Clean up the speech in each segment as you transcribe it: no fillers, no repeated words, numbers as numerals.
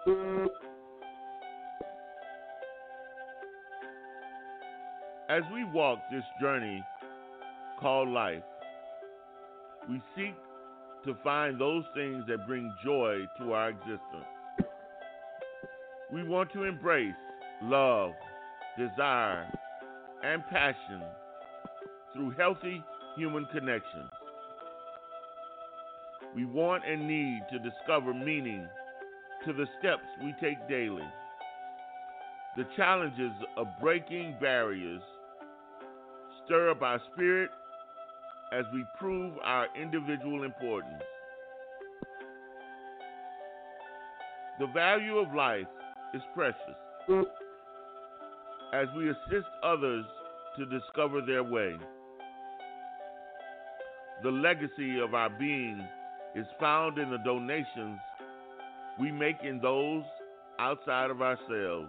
As we walk this journey called life, we seek to find those things that bring joy to our existence. We want to embrace love, desire, and passion through healthy human connections. We want and need to discover meaning to the steps we take daily. The challenges of breaking barriers stir up our spirit as we prove our individual importance. The value of life is precious as we assist others to discover their way. The legacy of our being is found in the donations we make in those outside of ourselves.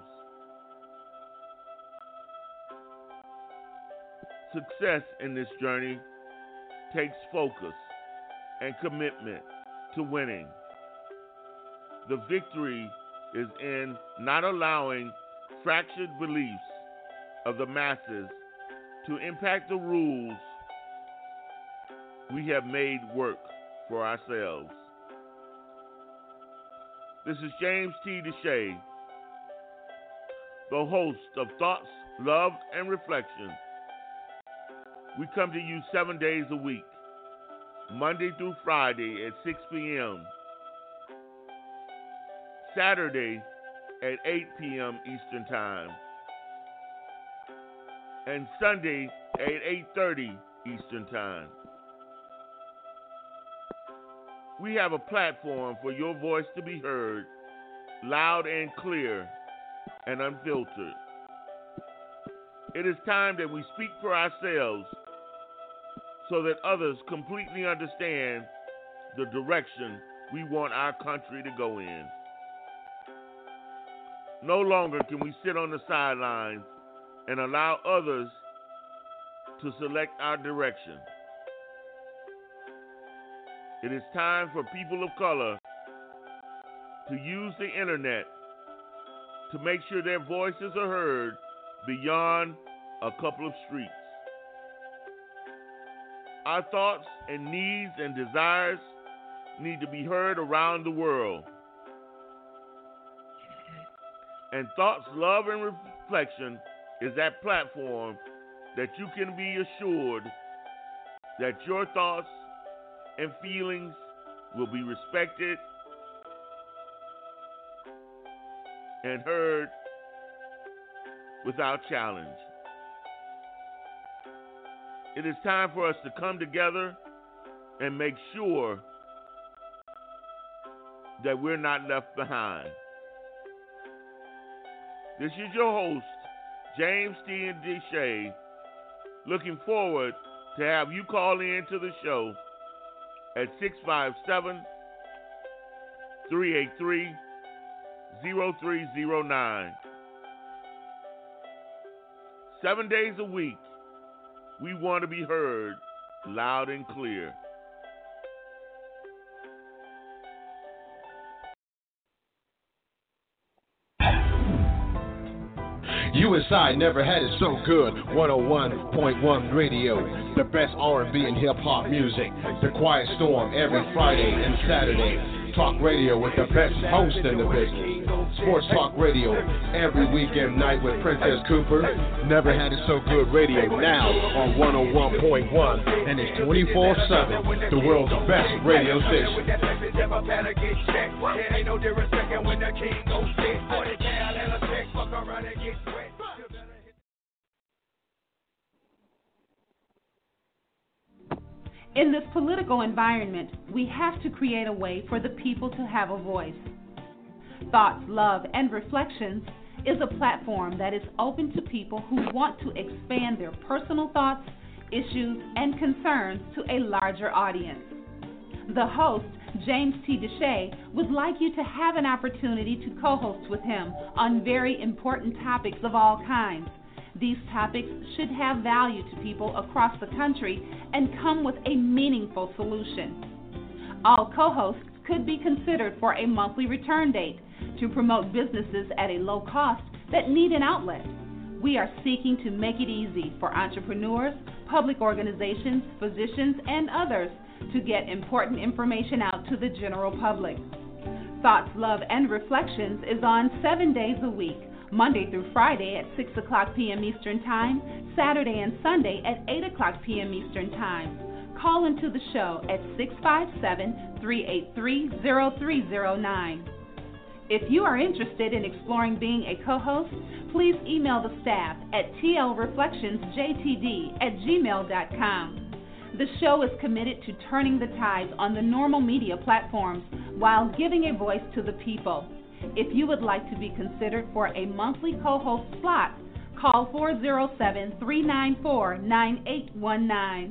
Success in this journey takes focus and commitment to winning. The victory is in not allowing fractured beliefs of the masses to impact the rules we have made work for ourselves. This is James T. Deshay, the host of Thoughts, Love, and Reflection. We come to you 7 days a week, Monday through Friday at 6 p.m., Saturday at 8 p.m. Eastern Time, and Sunday at 8:30 Eastern Time. We have a platform for your voice to be heard, loud and clear and unfiltered. It is time that we speak for ourselves so that others completely understand the direction we want our country to go in. No longer can we sit on the sidelines and allow others to select our direction. It is time for people of color to use the internet to make sure their voices are heard beyond a couple of streets. Our thoughts and needs and desires need to be heard around the world. And Thoughts, Love, and Reflection is that platform that you can be assured that your thoughts and feelings will be respected and heard without challenge. It is time for us to come together and make sure that we're not left behind. This is your host, James T. Deshay, looking forward to have you call in to the show at 657-383-0309. 7 days a week, we want to be heard loud and clear. USI never had it so good. 101.1 Radio, the best R&B and hip-hop music. The Quiet Storm every Friday and Saturday. Talk radio with the best host in the business. Sports Talk Radio every weekend night with Princess Cooper. Never had it so good radio now on 101.1, and it's 24/7. The world's best radio station. In this political environment, we have to create a way for the people to have a voice. Thoughts, Love, and Reflections is a platform that is open to people who want to expand their personal thoughts, issues, and concerns to a larger audience. The host, James T. Deshay, would like you to have an opportunity to co-host with him on very important topics of all kinds. These topics should have value to people across the country and come with a meaningful solution. All co-hosts could be considered for a monthly return date, to promote businesses at a low cost that need an outlet. We are seeking to make it easy for entrepreneurs, public organizations, physicians, and others to get important information out to the general public. Thoughts, Love, and Reflections is on 7 days a week, Monday through Friday at 6 o'clock p.m. Eastern Time, Saturday and Sunday at 8 o'clock p.m. Eastern Time. Call into the show at 657-383-0309. If you are interested in exploring being a co-host, please email the staff at tlreflectionsjtd@gmail.com. The show is committed to turning the tides on the normal media platforms while giving a voice to the people. If you would like to be considered for a monthly co-host slot, call 407-394-9819.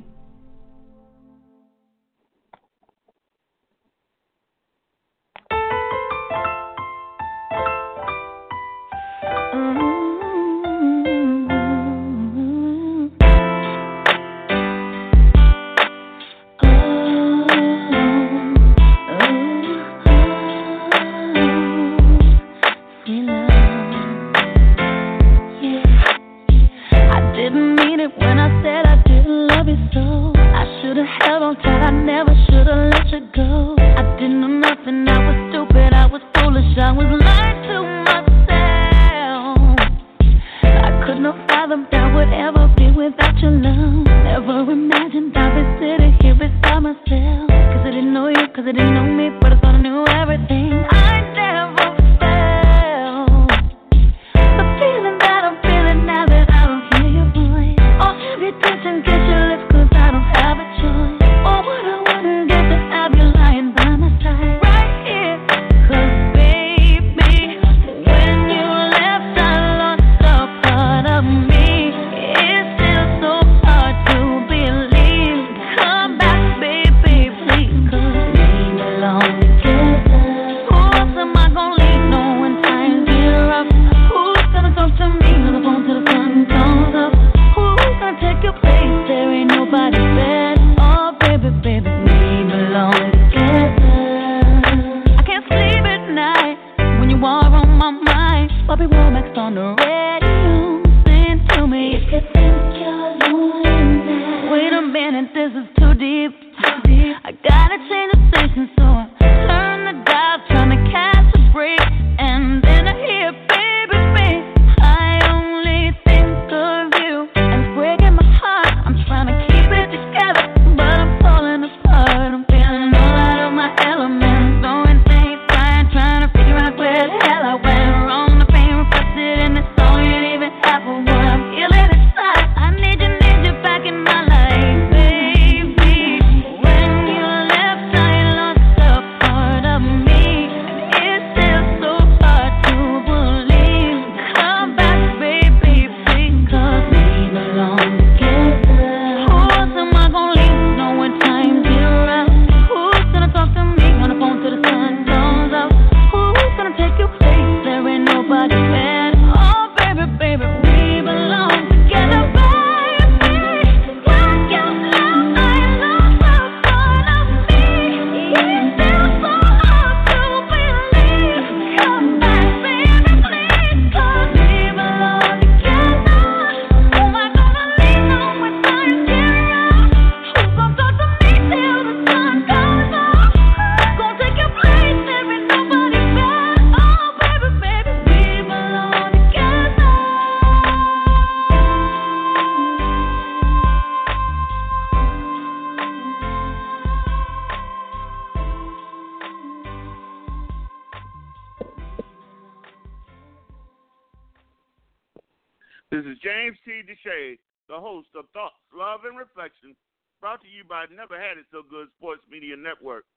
This is James T. DeShay, the host of Thoughts, Love, and Reflection, brought to you by Never Had It So Good Sports Media Network.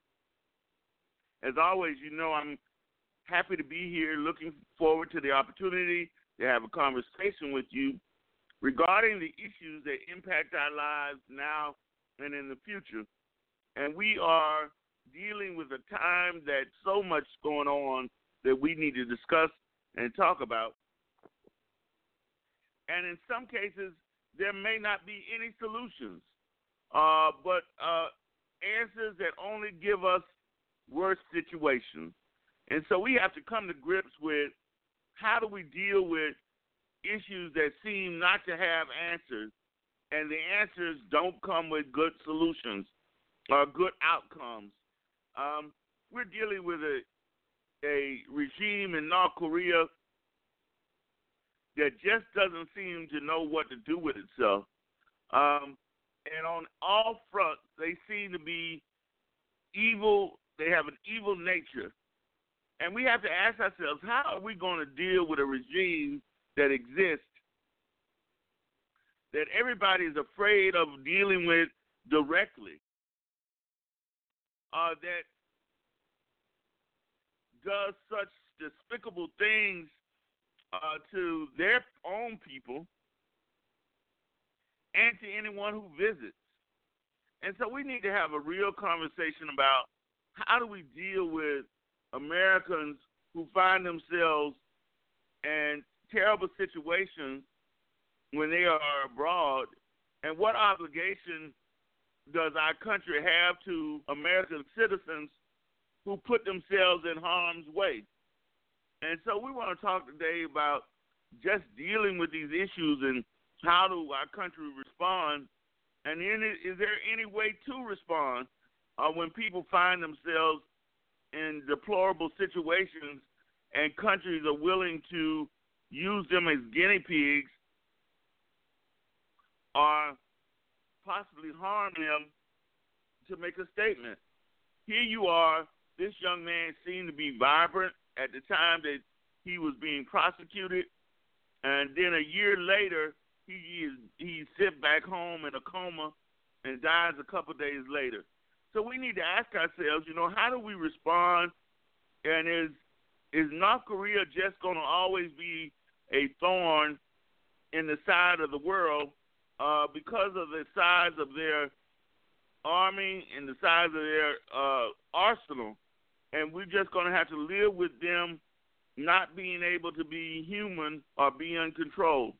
As always, you know I'm happy to be here, looking forward to the opportunity to have a conversation with you regarding the issues that impact our lives now and in the future. And we are dealing with a time that's so much going on that we need to discuss and talk about. And in some cases, there may not be any solutions, but answers that only give us worse situations. And so we have to come to grips with how do we deal with issues that seem not to have answers, and the answers don't come with good solutions or good outcomes. We're dealing with a regime in North Korea that just doesn't seem to know what to do with itself. And on all fronts, they seem to be evil. They have an evil nature. And we have to ask ourselves, how are we going to deal with a regime that exists that everybody is afraid of dealing with directly, that does such despicable things to their own people and to anyone who visits. And so we need to have a real conversation about how do we deal with Americans who find themselves in terrible situations when they are abroad, and what obligation does our country have to American citizens who put themselves in harm's way? And so we want to talk today about just dealing with these issues and how do our country respond, and is there any way to respond when people find themselves in deplorable situations and countries are willing to use them as guinea pigs or possibly harm them to make a statement. Here you are, this young man seemed to be vibrant at the time that he was being prosecuted, and then a year later, he sit back home in a coma and dies a couple days later. So we need to ask ourselves, how do we respond? And is North Korea just going to always be a thorn in the side of the world because of the size of their army and the size of their arsenal? And we're just going to have to live with them not being able to be human or be in control.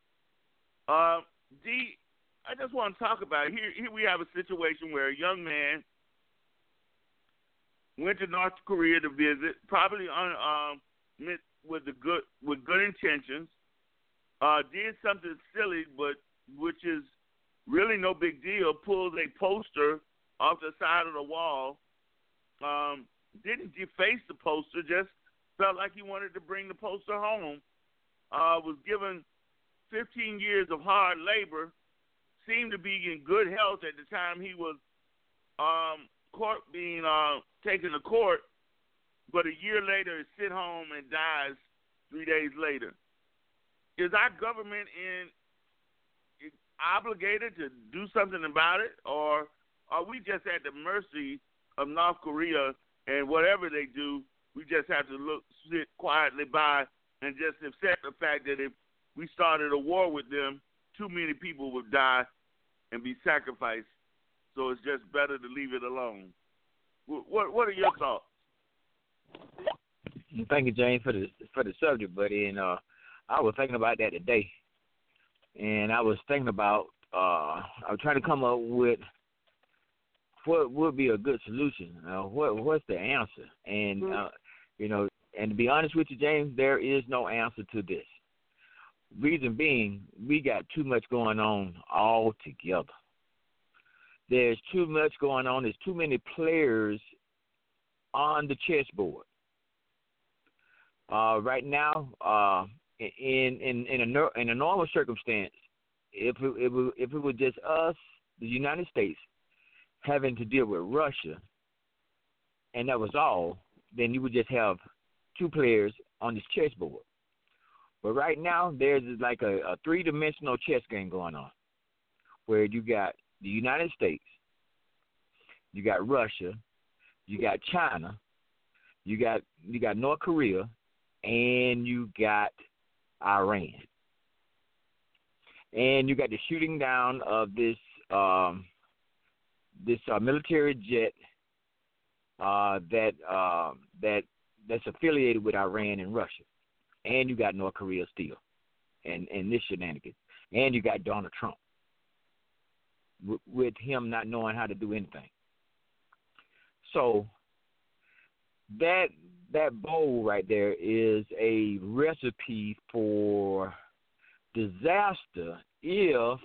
I just want to talk about it. Here we have a situation where a young man went to North Korea to visit, probably with good intentions, did something silly, but which is really no big deal, pulled a poster off the side of the wall, didn't deface the poster, just felt like he wanted to bring the poster home, was given 15 years of hard labor, seemed to be in good health at the time he was being taken to court, but a year later is sent home and dies 3 days later. Is our government obligated to do something about it, or are we just at the mercy of North Korea, and whatever they do, we just have to sit quietly by and just accept the fact that if we started a war with them, too many people would die and be sacrificed. So it's just better to leave it alone. What are your thoughts? Thank you, James, for the subject, buddy. And I was thinking about that today, and I was thinking about I was trying to come up with what would be a good solution. What's the answer? And and to be honest with you, James, there is no answer to this. Reason being, we got too much going on all together. There's too much going on. There's too many players on the chessboard. Right now, in a normal circumstance, if it was just us, the United States, having to deal with Russia, and that was all, then you would just have two players on this chessboard. But right now, there's like a three-dimensional chess game going on, where you got the United States, you got Russia, you got China, you got North Korea, and you got Iran. And you got the shooting down of this military jet that's affiliated with Iran and Russia. And you got North Korea still, and this shenanigans. And you got Donald Trump, with him not knowing how to do anything. So that that bowl right there is a recipe for disaster if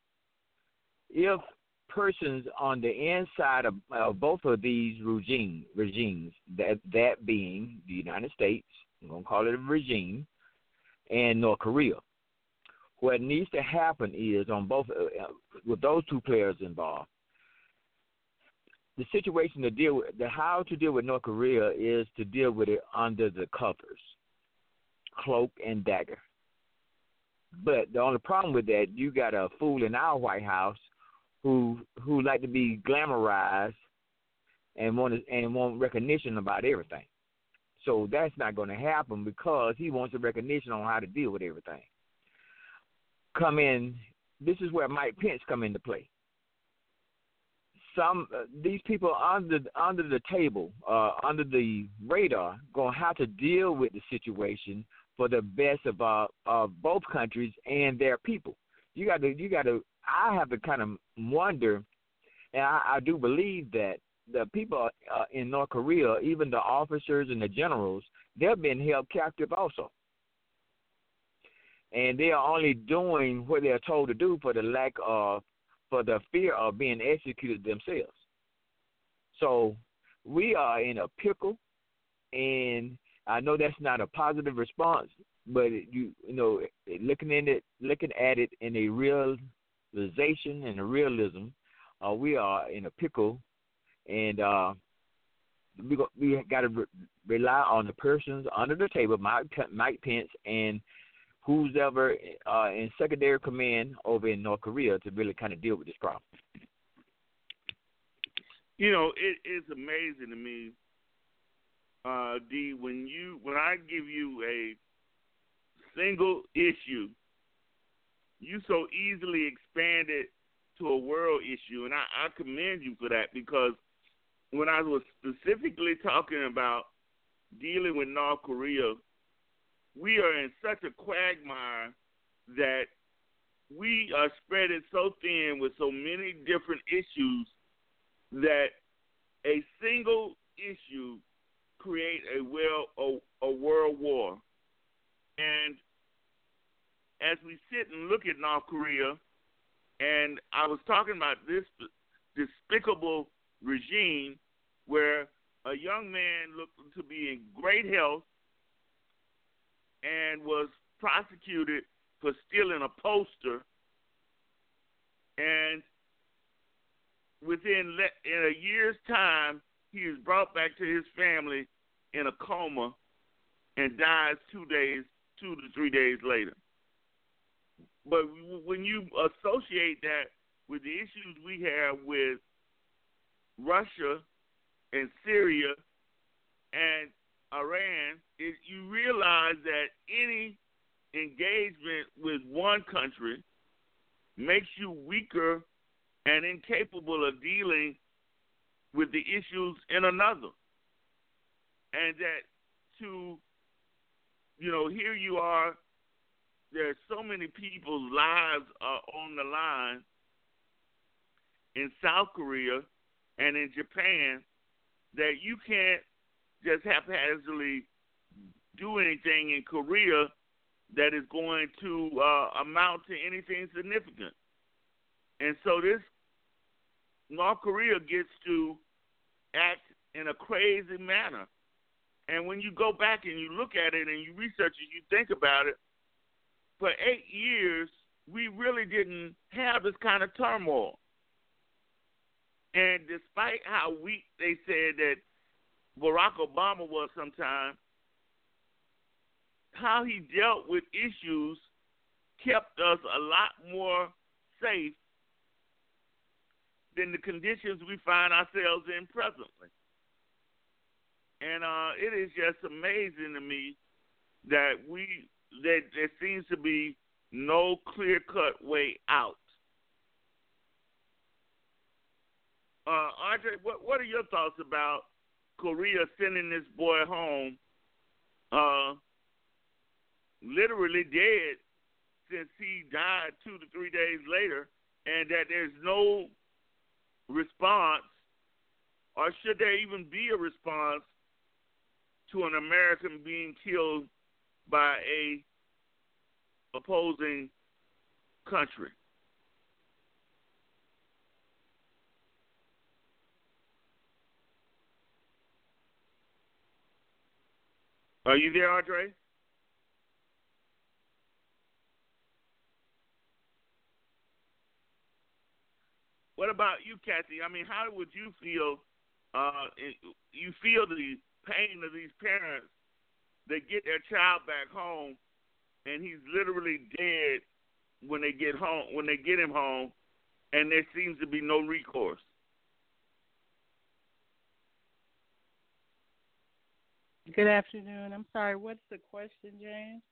persons on the inside of both of these regimes, that being the United States, I'm going to call it a regime, and North Korea. What needs to happen is on both with those two players involved, the situation to deal with, how to deal with North Korea is to deal with it under the covers, cloak and dagger. But the only problem with that, you got a fool in our White House who like to be glamorized and want recognition about everything. So that's not going to happen because he wants a recognition on how to deal with everything. This is where Mike Pence come into play. These people under the table, under the radar, gonna have to deal with the situation for the best of both countries and their people. You got to. I have to kind of wonder, and I do believe that the people in North Korea, even the officers and the generals, they're being held captive also, and they are only doing what they are told to do for the fear of being executed themselves. So we are in a pickle, and I know that's not a positive response, but looking at it in a realization and a realism, we are in a pickle, and we got to rely on the persons under the table, Mike Pence, and who's ever in secondary command over in North Korea to really kind of deal with this problem. It is amazing to me, D, when I give you a single issue, you so easily expand it to a world issue, and I commend you for that, because when I was specifically talking about dealing with North Korea, we are in such a quagmire that we are spread it so thin with so many different issues that a single issue create a world war. And as we sit and look at North Korea, and I was talking about this despicable regime where a young man looked to be in great health and was prosecuted for stealing a poster, and in a year's time, he is brought back to his family in a coma and dies 2 to 3 days later. But when you associate that with the issues we have with Russia and Syria and Iran, you realize that any engagement with one country makes you weaker and incapable of dealing with the issues in another. And that here you are, there's so many people's lives are on the line in South Korea and in Japan that you can't just haphazardly do anything in Korea that is going to amount to anything significant. And so this North Korea gets to act in a crazy manner. And when you go back and you look at it and you research it, you think about it, for 8 years, we really didn't have this kind of turmoil. And despite how weak they said that Barack Obama was sometimes, how he dealt with issues kept us a lot more safe than the conditions we find ourselves in presently. And it is just amazing to me that there seems to be no clear-cut way out. Andre, what are your thoughts about Korea sending this boy home, literally dead since he died 2 to 3 days later, and that there's no response, or should there even be a response to an American being killed by a opposing country. Are you there, Andre? What about you, Kathy? I mean, how would you feel? You feel the pain of these parents that get their child back home, and he's literally dead when they get home. When they get him home, and there seems to be no recourse. Good afternoon. I'm sorry. What's the question, James?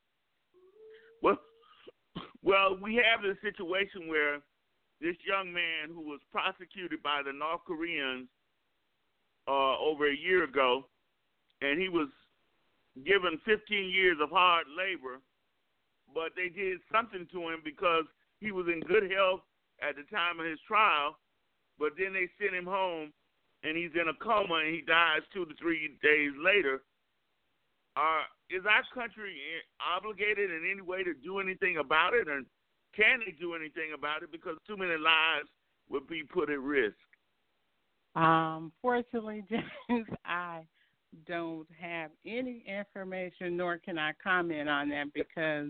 Well, we have this situation where this young man who was prosecuted by the North Koreans over a year ago, and he was given 15 years of hard labor, but they did something to him because he was in good health at the time of his trial, but then they sent him home, and he's in a coma, and he dies 2 to 3 days later. Is our country obligated in any way to do anything about it, and can they do anything about it, because too many lives would be put at risk? Fortunately, James, I don't have any information, nor can I comment on that, because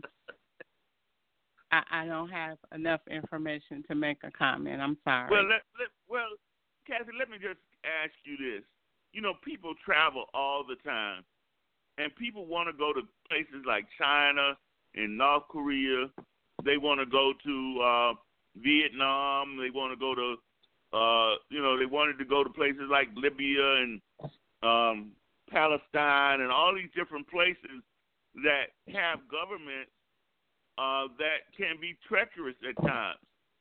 I don't have enough information to make a comment. I'm sorry. Well, Kathy, let me just ask you this. You know, people travel all the time, and people want to go to places like China and North Korea. They want to go to Vietnam. They want to go to, they wanted to go to places like Libya and Palestine and all these different places that have governments that can be treacherous at times.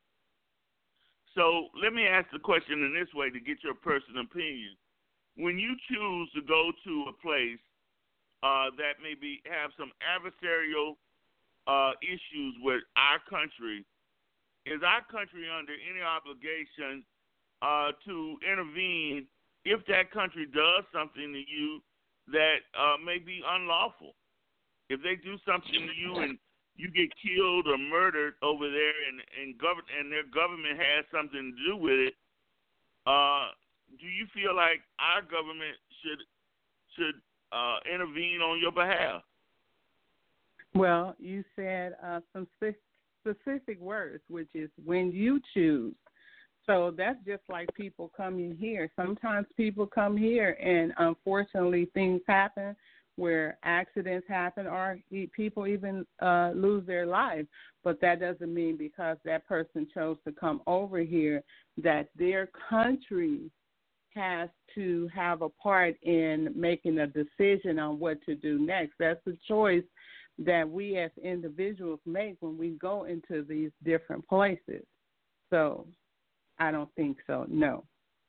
So let me ask the question in this way to get your personal opinion. When you choose to go to a place that maybe have some adversarial issues with our country, is our country under any obligation to intervene if that country does something to you that may be unlawful? If they do something to you and you get killed or murdered over there, and their government has something to do with it, do you feel like our government should intervene on your behalf? Well, you said some specific words, which is when you choose. So that's just like people coming here. Sometimes people come here, and unfortunately things happen where accidents happen or people even lose their life. But that doesn't mean because that person chose to come over here that their country has to have a part in making a decision on what to do next. That's a choice that we as individuals make when we go into these different places. So I don't think so, no.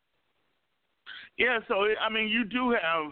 Yeah, so, I mean, you do have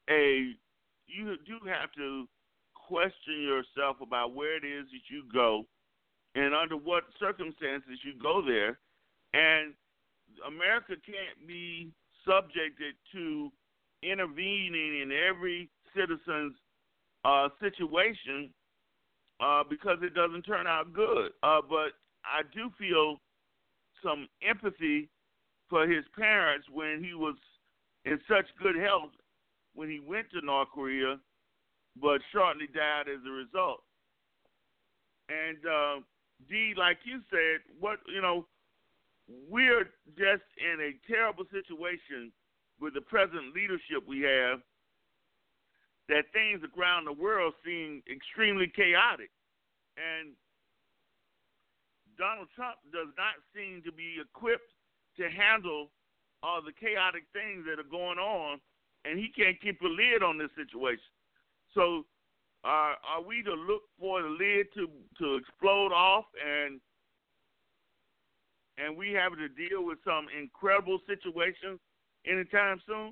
to question yourself about where it is that you go and under what circumstances you go there. And America can't be subjected to intervening in every citizen's situation because it doesn't turn out good. But I do feel some empathy for his parents when he was in such good health when he went to North Korea, but shortly died as a result. And Dee, like you said, we're just in a terrible situation with the present leadership we have, that things around the world seem extremely chaotic. And Donald Trump does not seem to be equipped to handle all the chaotic things that are going on, and he can't keep a lid on this situation. So are we to look for the lid to explode off and we have to deal with some incredible situations anytime soon?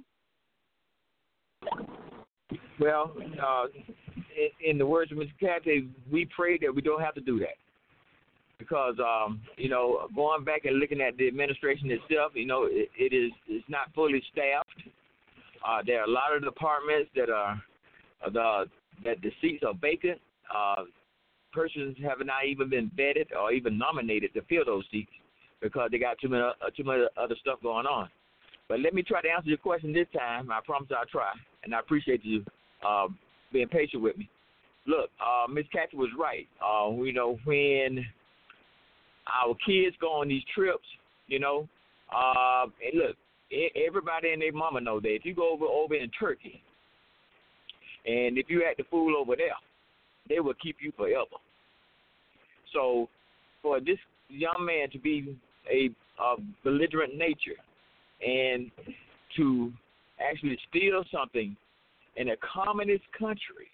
Well, in the words of Mr. Cathy, we pray that we don't have to do that. Because, going back and looking at the administration itself, it's not fully staffed. There are a lot of departments that the seats are vacant. Persons have not even been vetted or even nominated to fill those seats because they got too much other stuff going on. But let me try to answer your question this time. I promise I'll try, and I appreciate you being patient with me. Look, Miss Kathy was right. When our kids go on these trips, and look, everybody and their mama know that if you go over in Turkey, and if you act the fool over there, they will keep you forever. So for this young man to be a belligerent nature and to actually steal something in a communist country,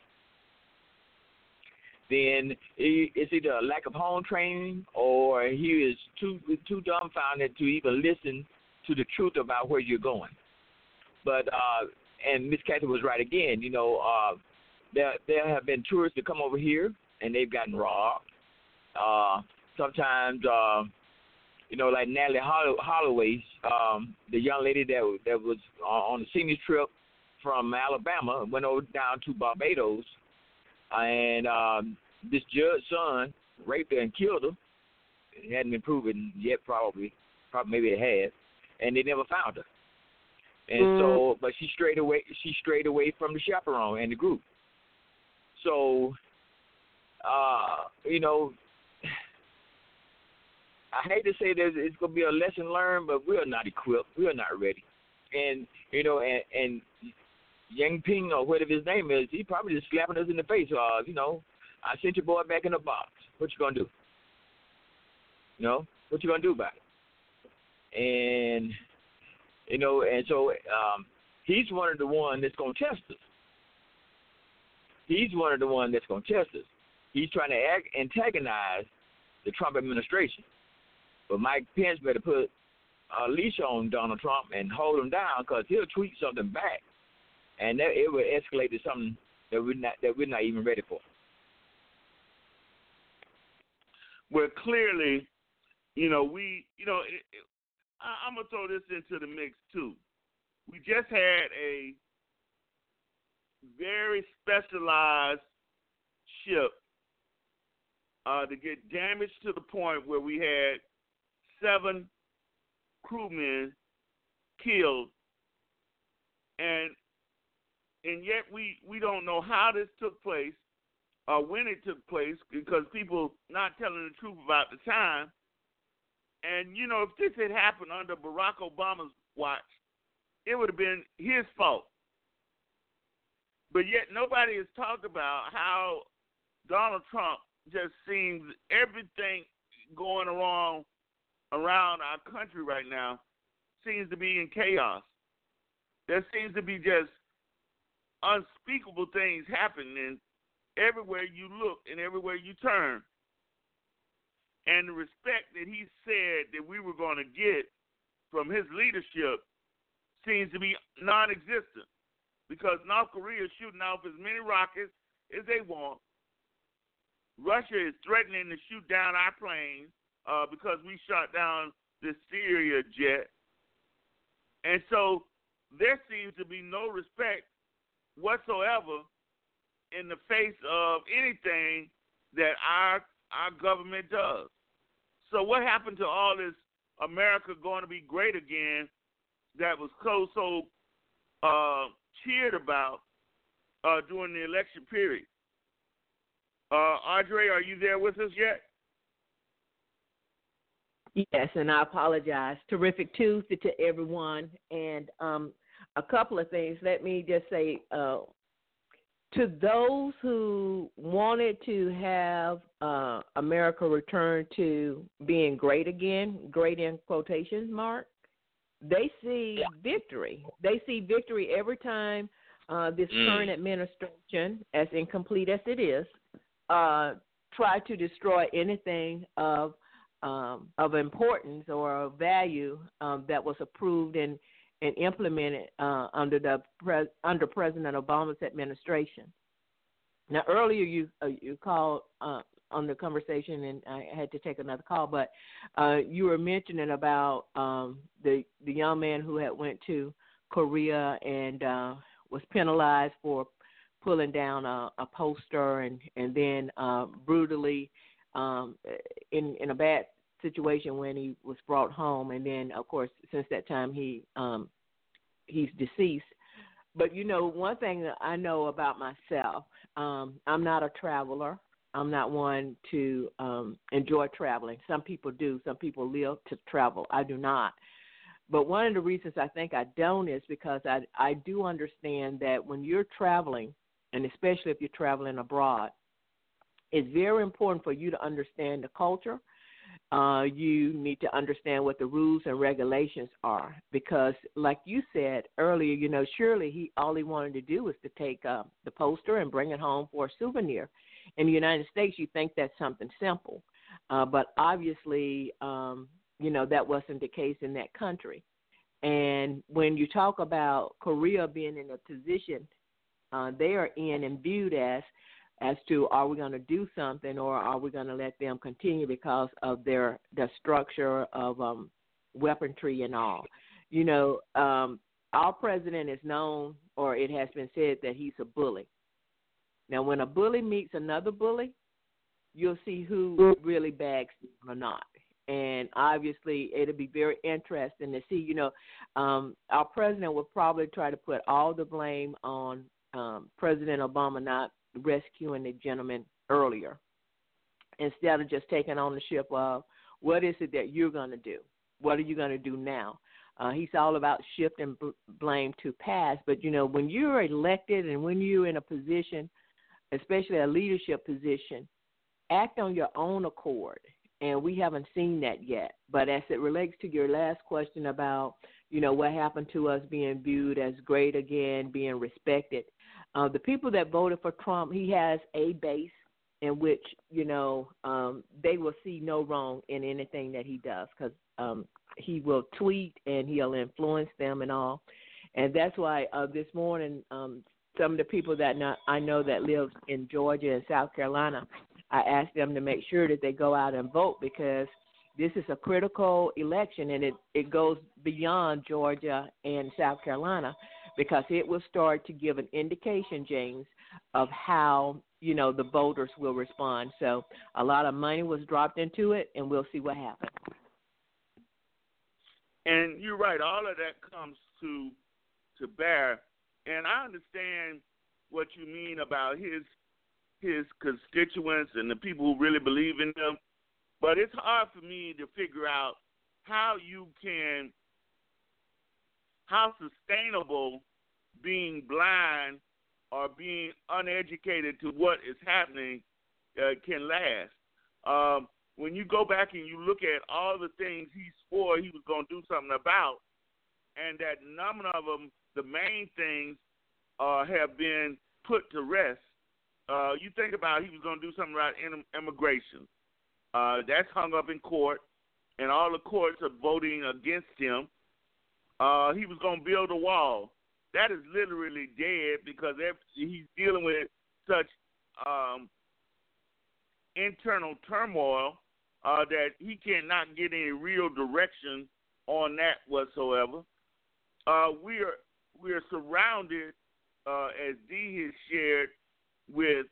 then it's either a lack of home training or he is too dumbfounded to even listen to the truth about where you're going. But and Miss Kathy was right again. There have been tourists that come over here and they've gotten robbed. Sometimes, like Natalie Holloway, the young lady that was on the senior trip from Alabama, went over down to Barbados, and this judge's son raped her and killed her. It hadn't been proven yet, probably maybe it has, and they never found her. And so, but she strayed away from the chaperone and the group. So, I hate to say that it's going to be a lesson learned, but we are not equipped. We are not ready. And, and Yang Ping, or whatever his name is, he probably just slapping us in the face. I sent your boy back in the box. What you going to do? What you going to do about it? And, and so he's one of the ones that's going to test us. He's one of the ones that's going to test us. He's trying to antagonize the Trump administration. But Mike Pence better put a leash on Donald Trump and hold him down, because he'll tweet something back, and it will escalate to something that we're not even ready for. Well, clearly, I'm gonna throw this into the mix too. We just had a very specialized ship to get damaged to the point where we had 7 crewmen killed, and yet we don't know how this took place or when it took place, because people not telling the truth about the time. And if this had happened under Barack Obama's watch, it would have been his fault. But yet nobody has talked about how Donald Trump just seems everything going around our country right now seems to be in chaos. There seems to be just unspeakable things happening everywhere you look and everywhere you turn. And the respect that he said that we were going to get from his leadership seems to be non-existent, because North Korea is shooting off as many rockets as they want. Russia is threatening to shoot down our planes because we shot down the Syria jet. And so there seems to be no respect whatsoever in the face of anything that our government does. So what happened to all this America going to be great again that was so cheered about during the election period? Audrey, are you there with us yet? Yes, and I apologize. Terrific Tuesday to everyone. And a couple of things. Let me just say, to those who wanted to have America return to being great again, great in quotation mark, they see victory. They see victory every time this current administration, as incomplete as it is, try to destroy anything of importance or of value that was approved and implemented under President Obama's administration. Now, earlier you called on the conversation, and I had to take another call, but you were mentioning about the young man who had went to Korea and was penalized for pulling down a poster and then brutally in a bad situation when he was brought home. And then, of course, since that time he's deceased. But, you know, one thing that I know about myself, I'm not a traveler. I'm not one to enjoy traveling. Some people do. Some people live to travel. I do not. But one of the reasons I think I don't is because I do understand that when you're traveling, and especially if you're traveling abroad, it's very important for you to understand the culture. You need to understand what the rules and regulations are because, like you said earlier, you know, surely all he wanted to do was to take the poster and bring it home for a souvenir. In the United States, you think that's something simple, but obviously, you know, that wasn't the case in that country. And when you talk about Korea being in a position they are in and viewed as to are we going to do something or are we going to let them continue because of their structure of weaponry and all. You know, our president is known, or it has been said, that he's a bully. Now, when a bully meets another bully, you'll see who really bags him or not. And obviously, it'll be very interesting to see, you know, our president will probably try to put all the blame on President Obama not rescuing the gentleman earlier instead of just taking ownership of what is it that you're going to do? What are you going to do now? He's all about shifting blame to past. But, you know, when you're elected and when you're in a position, especially a leadership position, act on your own accord. And we haven't seen that yet. But as it relates to your last question about, you know, what happened to us being viewed as great again, being respected, the people that voted for Trump, he has a base in which, you know, they will see no wrong in anything that he does because he will tweet and he'll influence them and all. And that's why this morning some of the people that I know that live in Georgia and South Carolina, I asked them to make sure that they go out and vote because this is a critical election and it goes beyond Georgia and South Carolina because it will start to give an indication, James, of how, you know, the voters will respond. So a lot of money was dropped into it, and we'll see what happens. And you're right. All of that comes to bear. And I understand what you mean about his constituents and the people who really believe in him. But it's hard for me to figure out how sustainable being blind or being uneducated to what is happening can last. When you go back and you look at all the things he swore he was going to do something about, and that none of them, the main things, have been put to rest. You think about he was going to do something about immigration. That's hung up in court, and all the courts are voting against him. He was going to build a wall. That is literally dead because he's dealing with such internal turmoil that he cannot get any real direction on that whatsoever. We are surrounded, as Dee has shared, with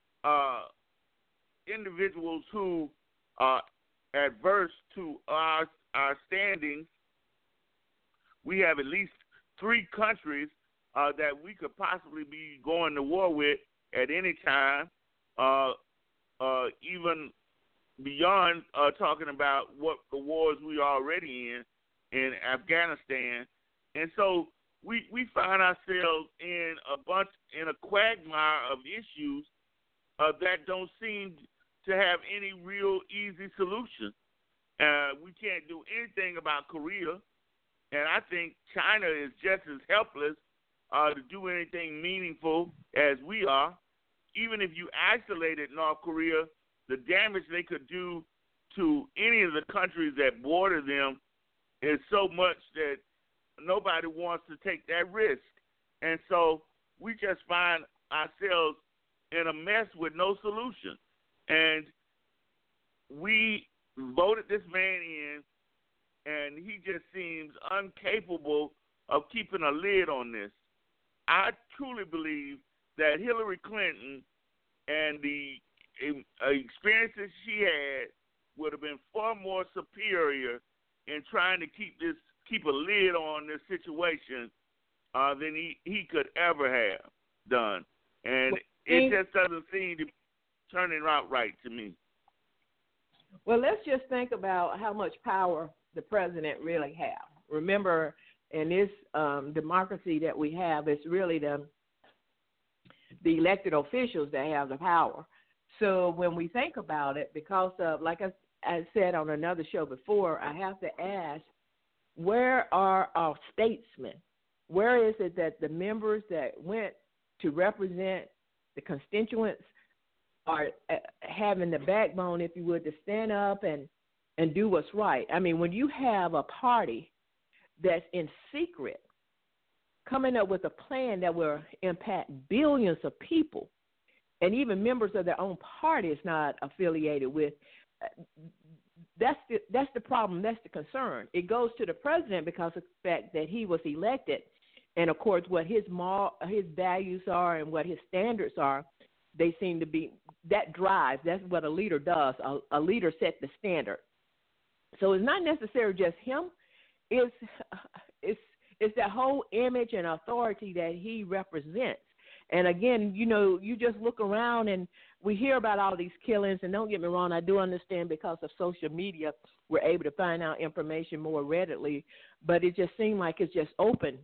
individuals who are adverse to our standings. We have at least 3 countries that we could possibly be going to war with at any time, even beyond talking about what the wars we are already in Afghanistan. And so we find ourselves in a quagmire of issues that don't seem to have any real easy solution. We can't do anything about Korea, and I think China is just as helpless to do anything meaningful as we are. Even if you isolated North Korea, the damage they could do to any of the countries that border them is so much that nobody wants to take that risk. And so we just find ourselves in a mess with no solution. And we voted this man in, and he just seems incapable of keeping a lid on this. I truly believe that Hillary Clinton and the experiences she had would have been far more superior in trying to keep a lid on this situation than he could ever have done. And it just doesn't seem to be turning out right to me. Well, let's just think about how much power the president really has. Remember, in this democracy that we have, it's really the elected officials that have the power. So when we think about it, because of, like I said on another show before, I have to ask, where are our statesmen? Where is it that the members that went to represent the constituents are having the backbone, if you would, to stand up and do what's right? I mean, when you have a party that's in secret coming up with a plan that will impact billions of people, and even members of their own party is not affiliated with, that's the problem, that's the concern. It goes to the president because of the fact that he was elected, and of course what his values are and what his standards are, they seem to be, that drives, that's what a leader does. A leader sets the standard. So it's not necessarily just him, it's that whole image and authority that he represents. And again, you know, you just look around and we hear about all these killings, and don't get me wrong, I do understand because of social media we're able to find out information more readily, but it just seemed like it's just open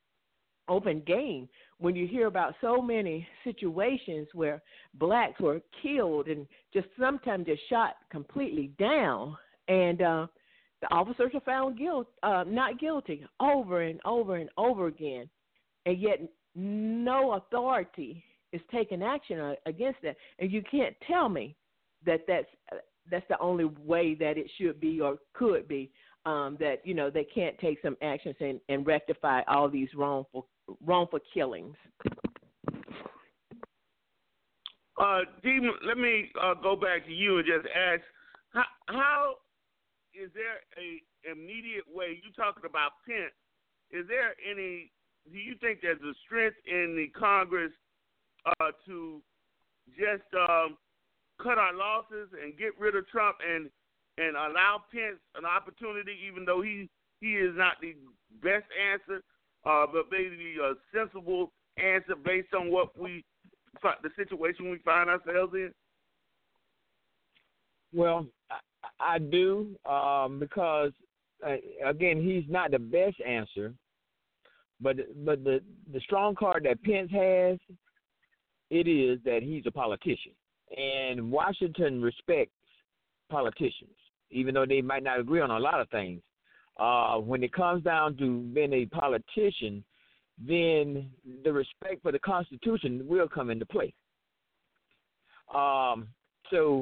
game when you hear about so many situations where blacks were killed and just sometimes just shot completely down, and the officers are found not guilty over and over and over again, and yet no authority is taking action against that. And you can't tell me that that's the only way that it should be or could be, that, you know, they can't take some actions and rectify all these wrongful killings. Dee, let me go back to you and just ask, how is there a immediate way, you talking about Pence, is there any, do you think there's a strength in the Congress to just cut our losses and get rid of Trump and allow Pence an opportunity, even though he is not the best answer, but maybe a sensible answer based on the situation we find ourselves in? Well, I do, because again, he's not the best answer, but the strong card that Pence has, it is that he's a politician, and Washington respects politicians, even though they might not agree on a lot of things. When it comes down to being a politician, then the respect for the Constitution will come into play. So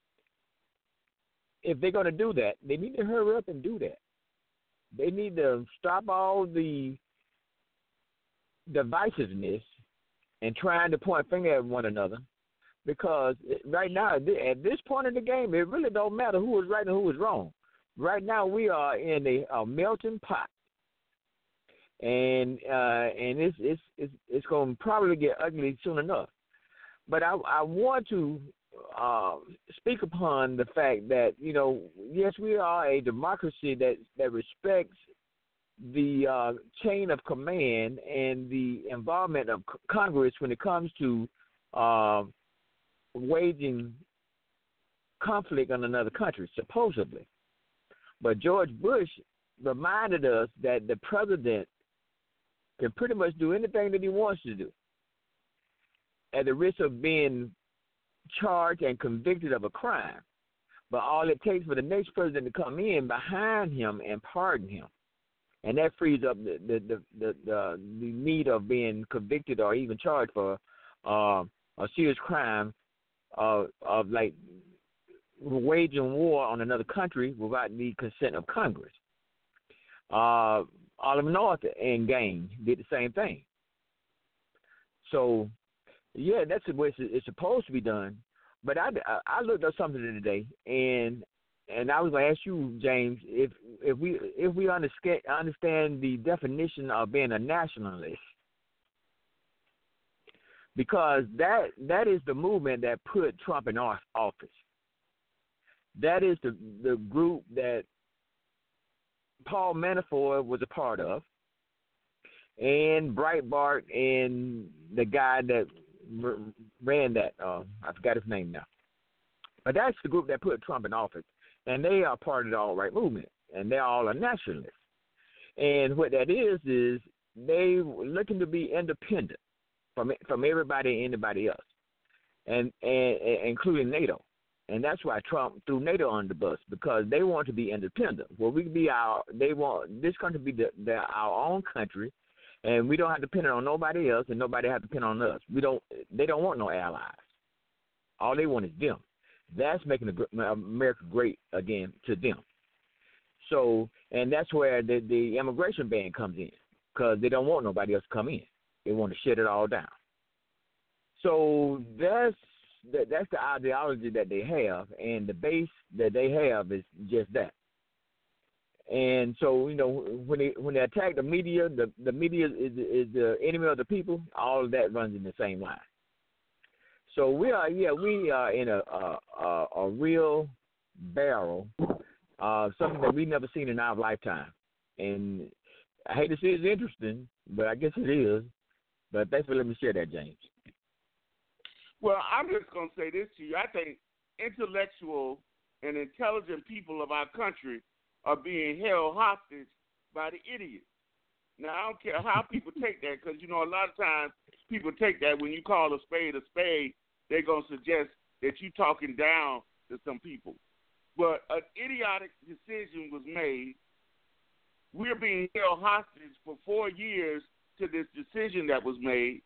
if they're going to do that, they need to hurry up and do that. They need to stop all the divisiveness and trying to point finger at one another, because right now, at this point in the game, it really don't matter who is right and who is wrong. Right now, we are in a melting pot, and it's going to probably get ugly soon enough. But I want to speak upon the fact that, you know, yes, we are a democracy that respects the chain of command and the involvement of Congress when it comes to waging conflict on another country, supposedly. But George Bush reminded us that the president can pretty much do anything that he wants to do at the risk of being charged and convicted of a crime. But all it takes for the next president to come in behind him and pardon him. And that frees up the need of being convicted or even charged for a serious crime of like waging war on another country without the consent of Congress. Oliver North and gang did the same thing. So, yeah, that's the way it's supposed to be done. But I looked up something today, and and I was going to ask you, James, if we understand the definition of being a nationalist, because that is the movement that put Trump in office. That is the group that Paul Manafort was a part of, and Breitbart and the guy that ran that, I forgot his name now. But that's the group that put Trump in office, and they are part of the alt-right movement, and they're all a nationalist. And what that is they looking to be independent from everybody and anybody else, and including NATO. And that's why Trump threw NATO on the bus, because they want to be independent. Well, they want this country to be our own country, and we don't have to depend on nobody else, and nobody has to depend on us. They don't want no allies. All they want is them. That's making America great again to them. So, and that's where the immigration ban comes in, because they don't want nobody else to come in. They want to shut it all down. So that's the ideology that they have, and the base that they have is just that. And so, when they attack the media, the media is the enemy of the people. All of that runs in the same line. So we are in a real barrel, something that we've never seen in our lifetime. And I hate to say it's interesting, but I guess it is. But thanks for letting me share that, James. Well, I'm just going to say this to you. I think intellectual and intelligent people of our country are being held hostage by the idiots. Now, I don't care how people take that, because, a lot of times people take that when you call a spade, they're going to suggest that you're talking down to some people. But an idiotic decision was made. We're being held hostage for 4 years to this decision that was made.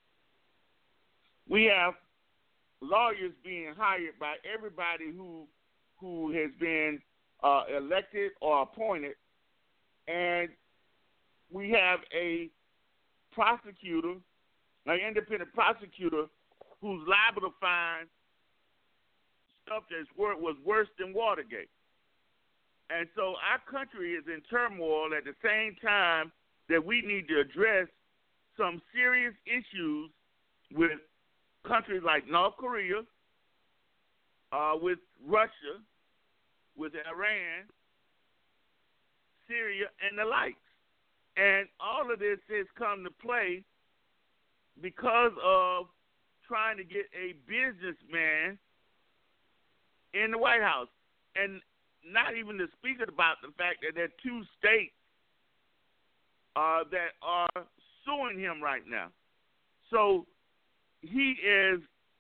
We have lawyers being hired by everybody who has been elected or appointed, and we have a prosecutor, an independent prosecutor, who's liable to find stuff that was worse than Watergate. And so our country is in turmoil at the same time that we need to address some serious issues with countries like North Korea, with Russia, with Iran, Syria, and the likes. And all of this has come to play because of trying to get a businessman in the White House. And not even to speak about the fact that there are 2 states that are suing him right now. So he has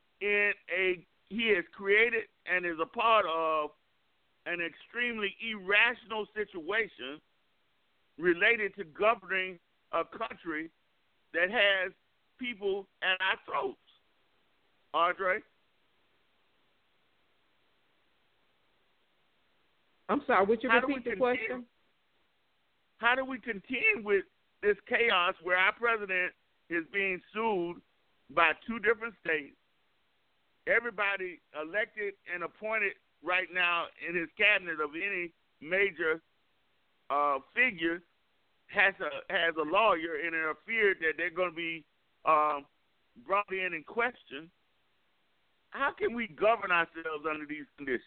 created and is a part of an extremely irrational situation related to governing a country that has people at our throats. Audrey? I'm sorry, would you repeat the question? How do we contend with this chaos where our president is being sued by 2 different states? Everybody elected and appointed right now in his cabinet of any major figure has a lawyer, and are feared that they're going to be brought in and questioned. How can we govern ourselves under these conditions?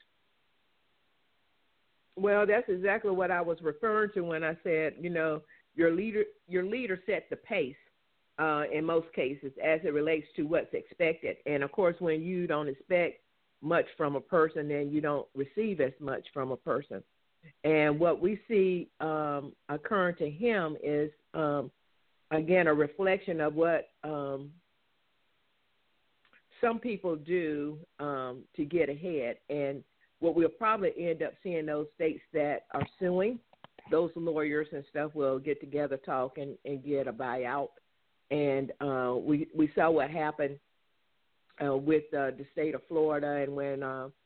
Well, that's exactly what I was referring to when I said, your leader set the pace in most cases as it relates to what's expected. And, of course, when you don't expect much from a person, then you don't receive as much from a person. And what we see occurring to him is, again, a reflection of what some people do to get ahead. And what we'll probably end up seeing, those states that are suing, those lawyers and stuff will get together, talk, and get a buyout. And we saw what happened with the state of Florida, and when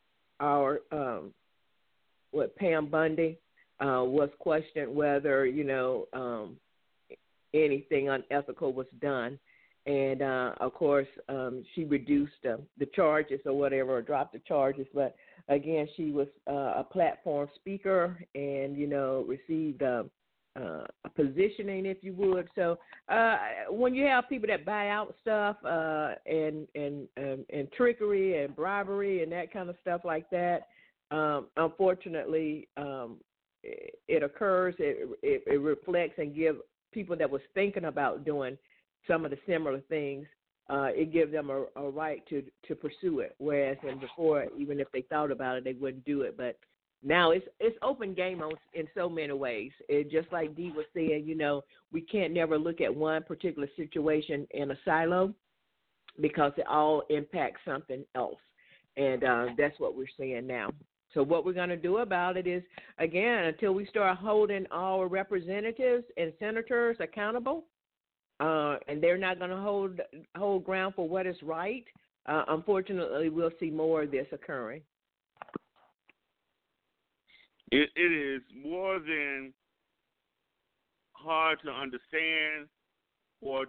Pam Bundy was questioned whether anything unethical was done, And, of course, she reduced the charges or whatever, or dropped the charges. But, again, she was a platform speaker and, received a positioning, if you would. So when you have people that buy out stuff and trickery and bribery and that kind of stuff like that, unfortunately, it occurs. It reflects and gives people that was thinking about doing some of the similar things, it gives them a right to pursue it. Whereas before, even if they thought about it, they wouldn't do it. But now it's open game in so many ways. Just like Dee was saying, we can't never look at one particular situation in a silo because it all impacts something else. And that's what we're seeing now. So what we're going to do about it is, again, until we start holding our representatives and senators accountable, and they're not going to hold ground for what is right, unfortunately, we'll see more of this occurring. It is more than hard to understand or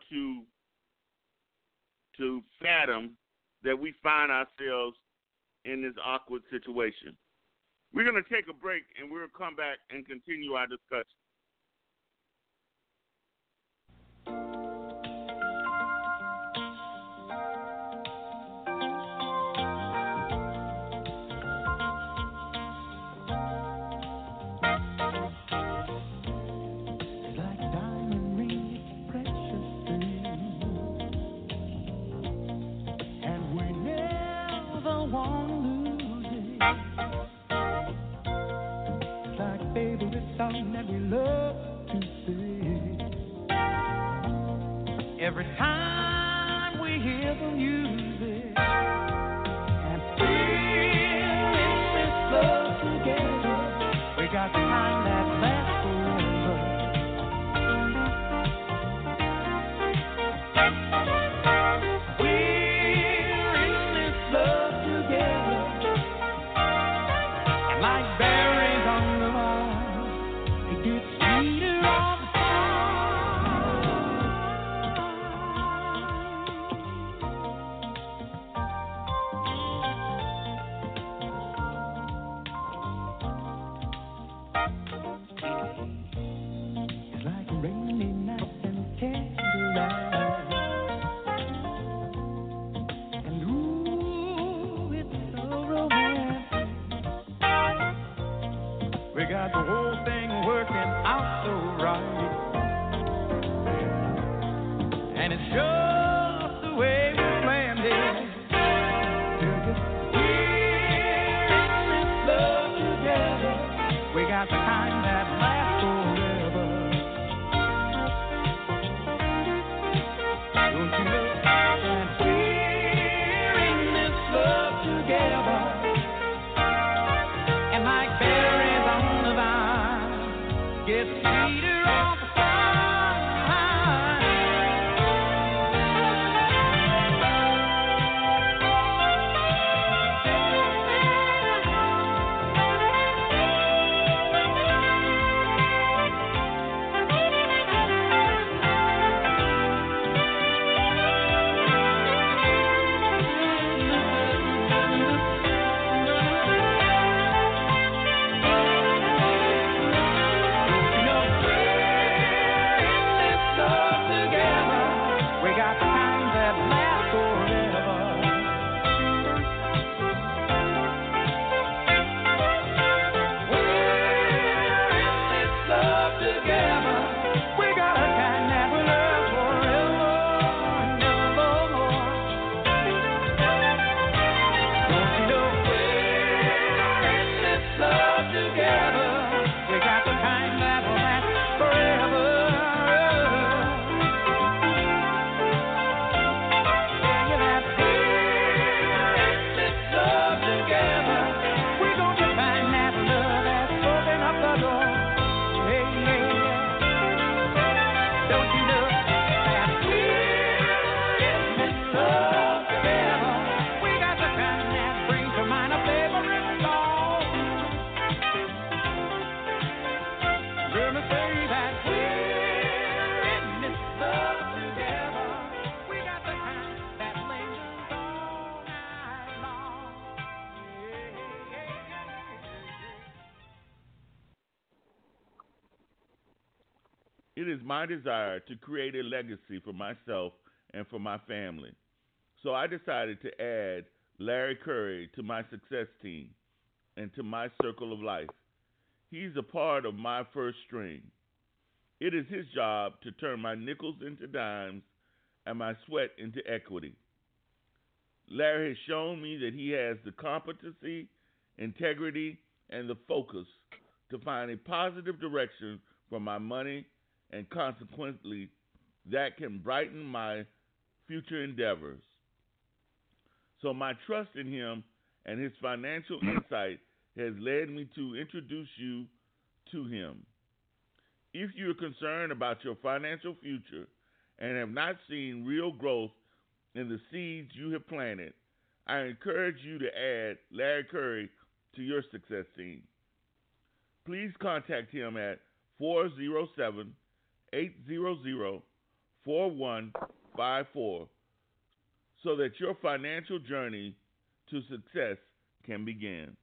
to fathom that we find ourselves in this awkward situation. We're going to take a break, and we'll come back and continue our discussion. That we love to sing. Every time we hear the music and feel this love together, we got the kind that lasts forever. We're in this love together, and like berries on the vine, it's sweeter all the it's like a rainy night and candlelight, and ooh, it's so romantic. We got the whole thing working out so right, and it's just the way we planned it. We're in this love together. We got the kind that lasts forever. Don't you know that we're in this love together, and like berries on the vine, gets sweeter all the time. Don't you know It is my desire to create a legacy for myself and for my family. So I decided to add Larry Curry to my success team and to my circle of life. He's a part of my first string. It is his job to turn my nickels into dimes and my sweat into equity. Larry has shown me that he has the competency, integrity, and the focus to find a positive direction for my money, and consequently, that can brighten my future endeavors. So, my trust in him and his financial insight has led me to introduce you to him. If you're concerned about your financial future and have not seen real growth in the seeds you have planted, I encourage you to add Larry Curry to your success team. Please contact him at 407-800-4154 so that your financial journey to success can begin.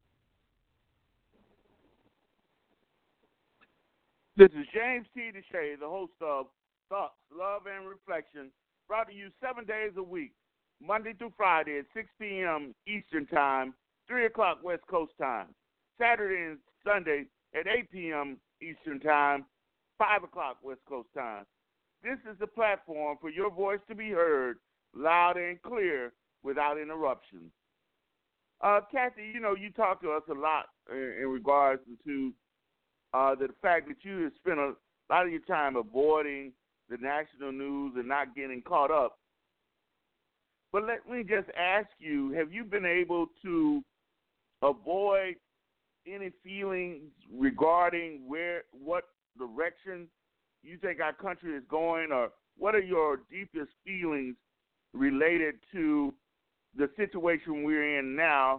This is James T. DeShay, the host of Thoughts, Love, and Reflection, brought to you 7 days a week, Monday through Friday at 6 p.m. Eastern Time, 3 o'clock West Coast Time. Saturday and Sunday at 8 p.m. Eastern Time, 5 o'clock West Coast Time. This is the platform for your voice to be heard loud and clear without interruptions. Kathy, you talk to us a lot in regards to the fact that you have spent a lot of your time avoiding the national news and not getting caught up. But let me just ask you, have you been able to avoid any feelings regarding what direction you think our country is going, or what are your deepest feelings related to the situation we're in now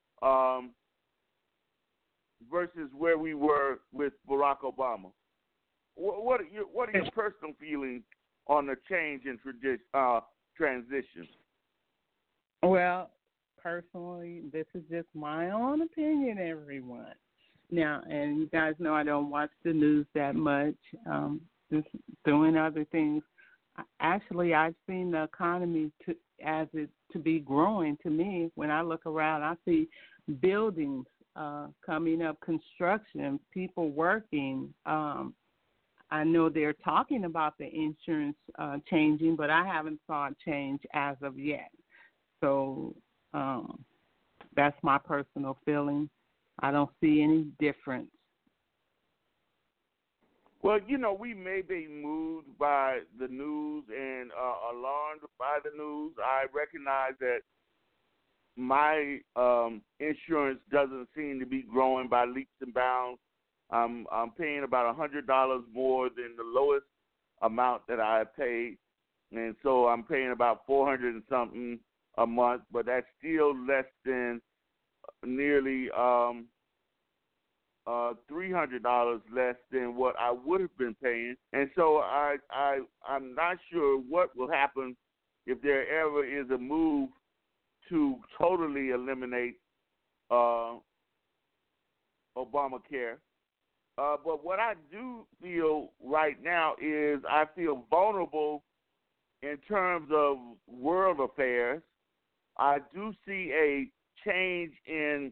versus where we were with Barack Obama? What are your personal feelings on the change in transition? Well, personally, this is just my own opinion, everyone. Now, and you guys know I don't watch the news that much, just doing other things. Actually, I've seen the economy to be growing. To me, when I look around, I see buildings coming up, construction, people working. I know they're talking about the insurance changing, but I haven't saw it change as of yet. So that's my personal feeling. I don't see any difference. Well, we may be moved by the news and alarmed by the news. I recognize that my insurance doesn't seem to be growing by leaps and bounds. I'm paying about $100 more than the lowest amount that I paid, and so I'm paying about $400 and something a month, but that's still less than nearly $300 less than what I would have been paying. And so I'm not sure what will happen if there ever is a move to totally eliminate Obamacare. But what I do feel right now is I feel vulnerable in terms of world affairs. I do see a change in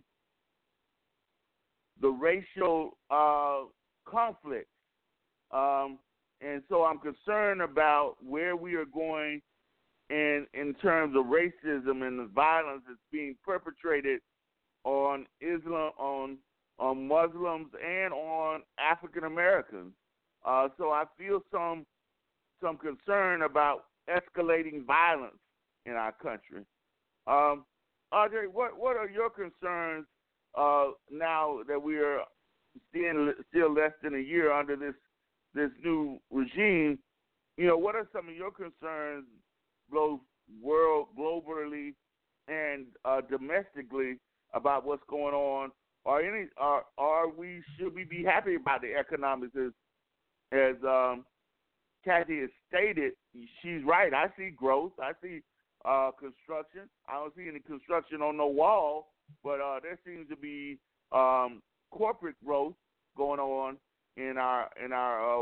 the racial conflict. And so I'm concerned about where we are going in terms of racism and the violence that's being perpetrated on Islam, on Muslims, and on African Americans. So I feel some concern about escalating violence in our country. Audrey, what are your concerns now that we are still less than a year under this new regime? What are some of your concerns, both globally and domestically, about what's going on? Should we be happy about the economics as Kathy has stated? She's right. I see growth. I see construction. I don't see any construction on no wall, but there seems to be corporate growth going on in our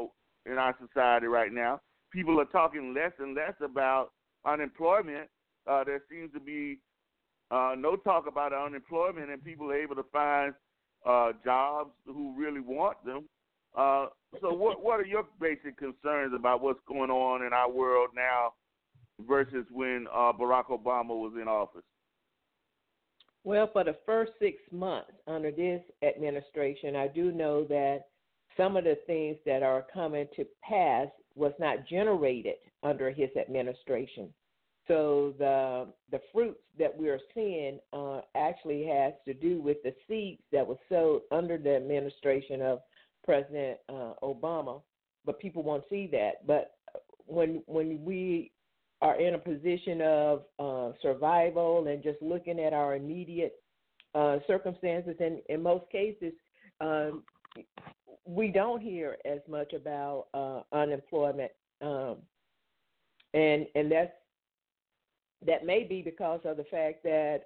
in our society right now. People are talking less and less about unemployment. There seems to be no talk about unemployment, and people are able to find jobs who really want them. So what are your basic concerns about what's going on in our world now versus when Barack Obama was in office? Well, for the first 6 months under this administration, I do know that some of the things that are coming to pass was not generated under his administration. So the fruits that we are seeing actually has to do with the seeds that were sowed under the administration of President Obama, but people won't see that. But when we are in a position of survival and just looking at our immediate circumstances, and in most cases, we don't hear as much about unemployment, and that may be because of the fact that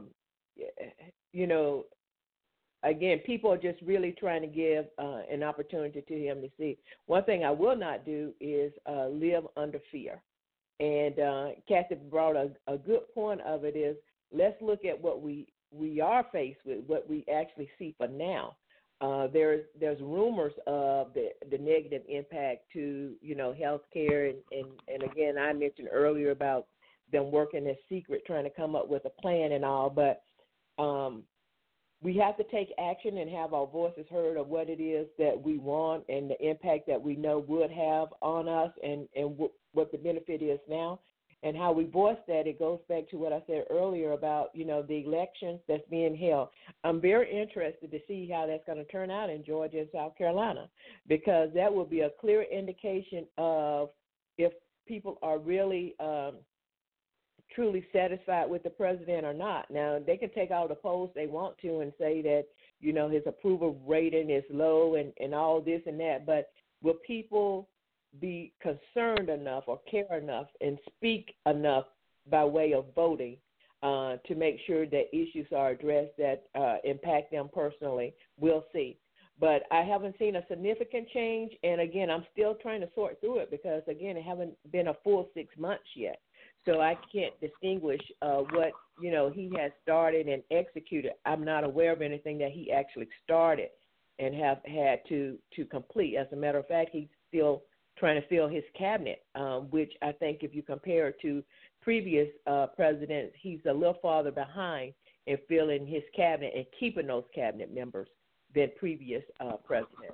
again, people are just really trying to give an opportunity to him to see. One thing I will not do is live under fear. And Kathy brought a good point of it is let's look at what we are faced with, what we actually see for now. There's rumors of the negative impact to, health care. And again, I mentioned earlier about them working in secret, trying to come up with a plan and all. But we have to take action and have our voices heard of what it is that we want and the impact that we know would have on us and what the benefit is now. And how we voice that, it goes back to what I said earlier about, the elections that's being held. I'm very interested to see how that's going to turn out in Georgia and South Carolina, because that will be a clear indication of if people are really truly satisfied with the president or not. Now, they can take all the polls they want to and say that, his approval rating is low and all this and that, but will people be concerned enough or care enough and speak enough by way of voting to make sure that issues are addressed that impact them personally? We'll see. But I haven't seen a significant change, and again, I'm still trying to sort through it because, again, it haven't been a full 6 months yet. So I can't distinguish what, he has started and executed. I'm not aware of anything that he actually started and have had to complete. As a matter of fact, he's still trying to fill his cabinet, which I think if you compare it to previous presidents, he's a little farther behind in filling his cabinet and keeping those cabinet members than previous presidents.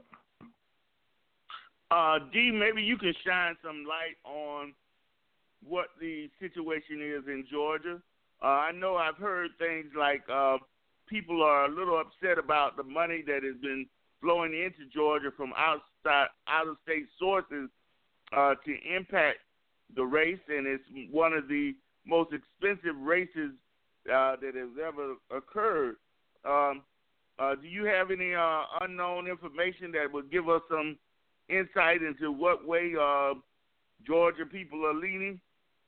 Dee, maybe you can shine some light on what the situation is in Georgia. I know I've heard things like people are a little upset about the money that has been flowing into Georgia from out-of-state sources to impact the race, and it's one of the most expensive races that has ever occurred. Do you have any unknown information that would give us some insight into what way Georgia people are leaning?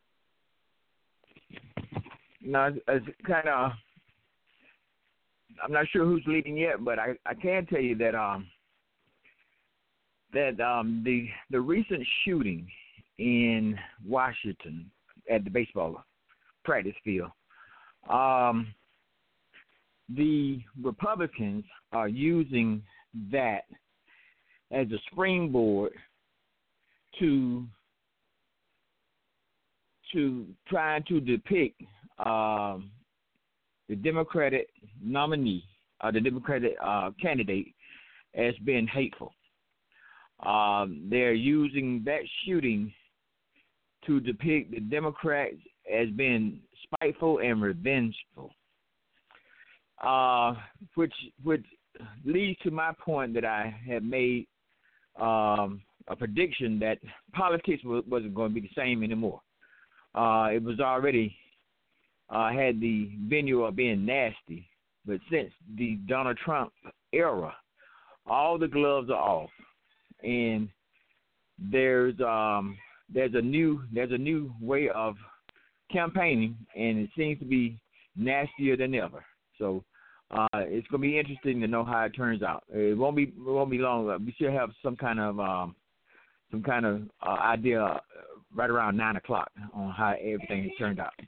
No, it's kind of. I'm not sure who's leading yet, but I can tell you that the recent shooting in Washington at the baseball practice field, the Republicans are using that as a springboard to try to depict the Democratic nominee, the Democratic candidate, as being hateful. They're using that shooting to depict the Democrats as being spiteful and revengeful, which leads to my point that I had made a prediction that politics wasn't going to be the same anymore. It was already had the venue of being nasty, but since the Donald Trump era, all the gloves are off, and there's a new way of campaigning, and it seems to be nastier than ever. So it's going to be interesting to know how it turns out. It won't be long. We should have some kind of some kind of idea right around 9:00 on how everything has turned out.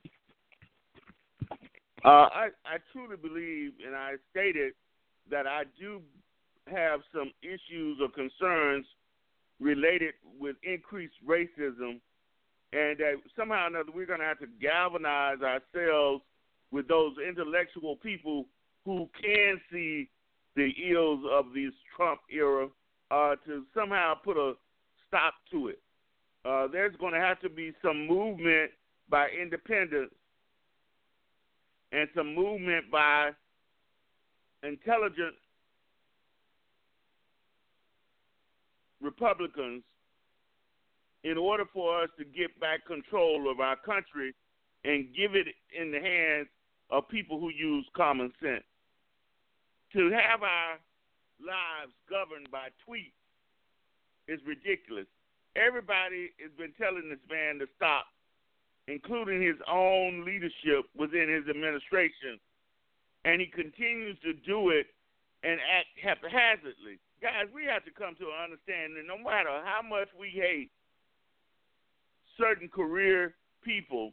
I truly believe, and I stated that I do have some issues or concerns related with increased racism, and that somehow or another we're going to have to galvanize ourselves with those intellectual people who can see the ills of this Trump era to somehow put a stop to it. There's going to have to be some movement by independents and some movement by intelligent Republicans in order for us to get back control of our country and give it in the hands of people who use common sense. To have our lives governed by tweets is ridiculous. Everybody has been telling this man to stop, including his own leadership within his administration, and he continues to do it and act haphazardly. Guys, we have to come to an understanding no matter how much we hate certain career people,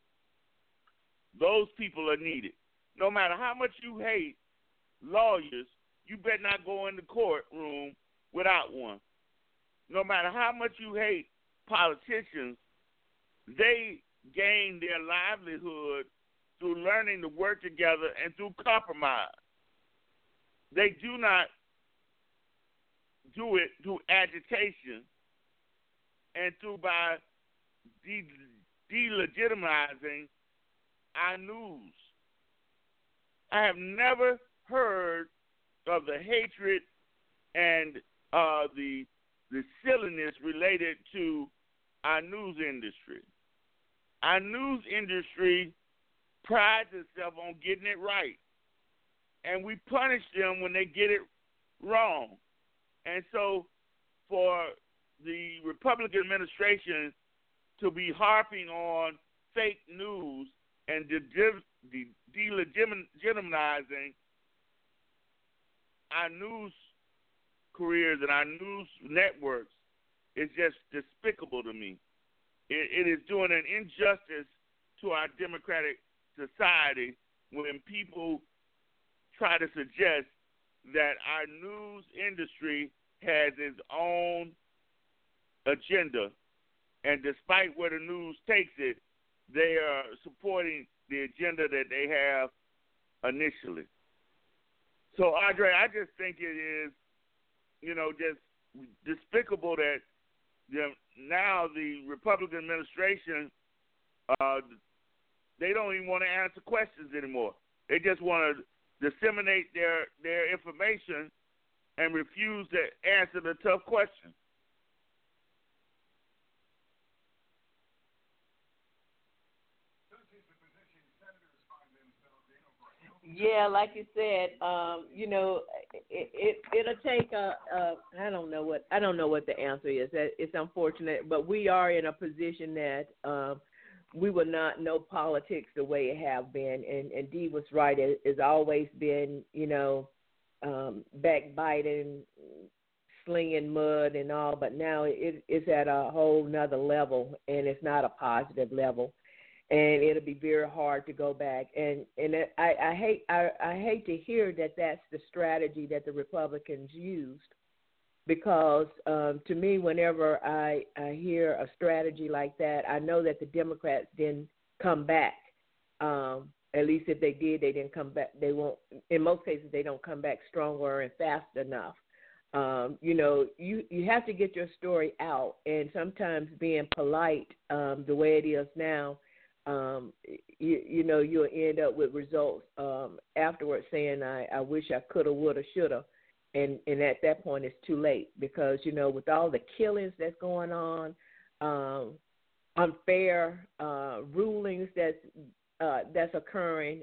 those people are needed. No matter how much you hate lawyers, you better not go in the courtroom without one. No matter how much you hate politicians, they gain their livelihood through learning to work together and through compromise. They do not do it through agitation and through by delegitimizing our news. I have never heard of the hatred and the silliness related to our news industry. Our news industry prides itself on getting it right, and we punish them when they get it wrong. And so for the Republican administration to be harping on fake news and delegitimizing our news careers and our news networks is just despicable to me. It is doing an injustice to our democratic society when people try to suggest that our news industry has its own agenda, and despite where the news takes it, they are supporting the agenda that they have initially. So, Andre, I just think it is, just despicable that now the Republican administration, they don't even want to answer questions anymore. They just want to disseminate their information and refuse to answer the tough questions. Yeah, like you said, it'll take I don't know what the answer is. It's unfortunate, but we are in a position that we will not know politics the way it have been. And Dee was right. It's always been, backbiting, slinging mud and all, but now it's at a whole nother level, and it's not a positive level. And it'll be very hard to go back. And I hate to hear that that's the strategy that the Republicans used, because to me, whenever I hear a strategy like that, I know that the Democrats didn't come back. At least if they did, they didn't come back. They won't. In most cases, they don't come back stronger and fast enough. You have to get your story out, and sometimes being polite, the way it is now. You'll end up with results afterwards saying, I wish I coulda, woulda, shoulda. And at that point, it's too late because, with all the killings that's going on, unfair rulings that's occurring,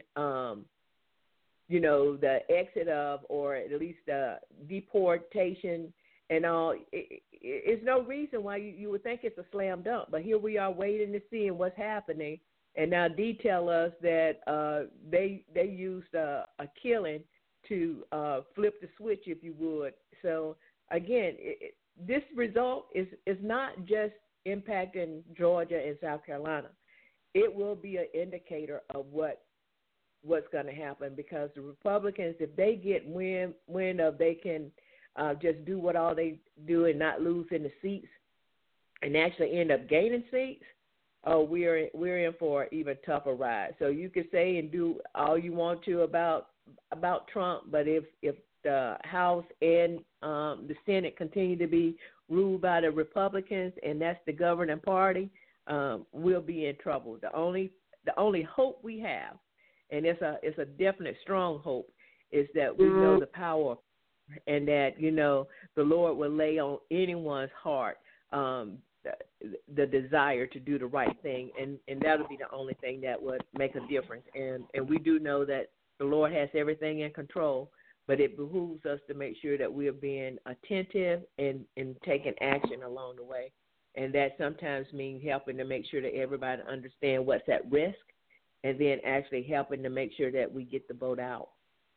the exit of, or at least the deportation and all, it's no reason why you would think it's a slam dunk. But here we are waiting to see what's happening. And now Dee tell us that they used a killing to flip the switch, if you would. So, again, this result is not just impacting Georgia and South Carolina. It will be an indicator of what's going to happen, because the Republicans, if they get wind of they can just do what all they do and not lose in the seats and actually end up gaining seats, we're in for an even tougher ride. So you could say and do all you want to about Trump, but if the House and the Senate continue to be ruled by the Republicans, and that's the governing party, we'll be in trouble. The only hope we have, and it's a definite strong hope, is that we know the power, and that the Lord will lay on anyone's heart the desire to do the right thing, and that'll be the only thing that would make a difference. And we do know that the Lord has everything in control, but it behooves us to make sure that we are being attentive and taking action along the way. And that sometimes means helping to make sure that everybody understands what's at risk, and then actually helping to make sure that we get the vote out.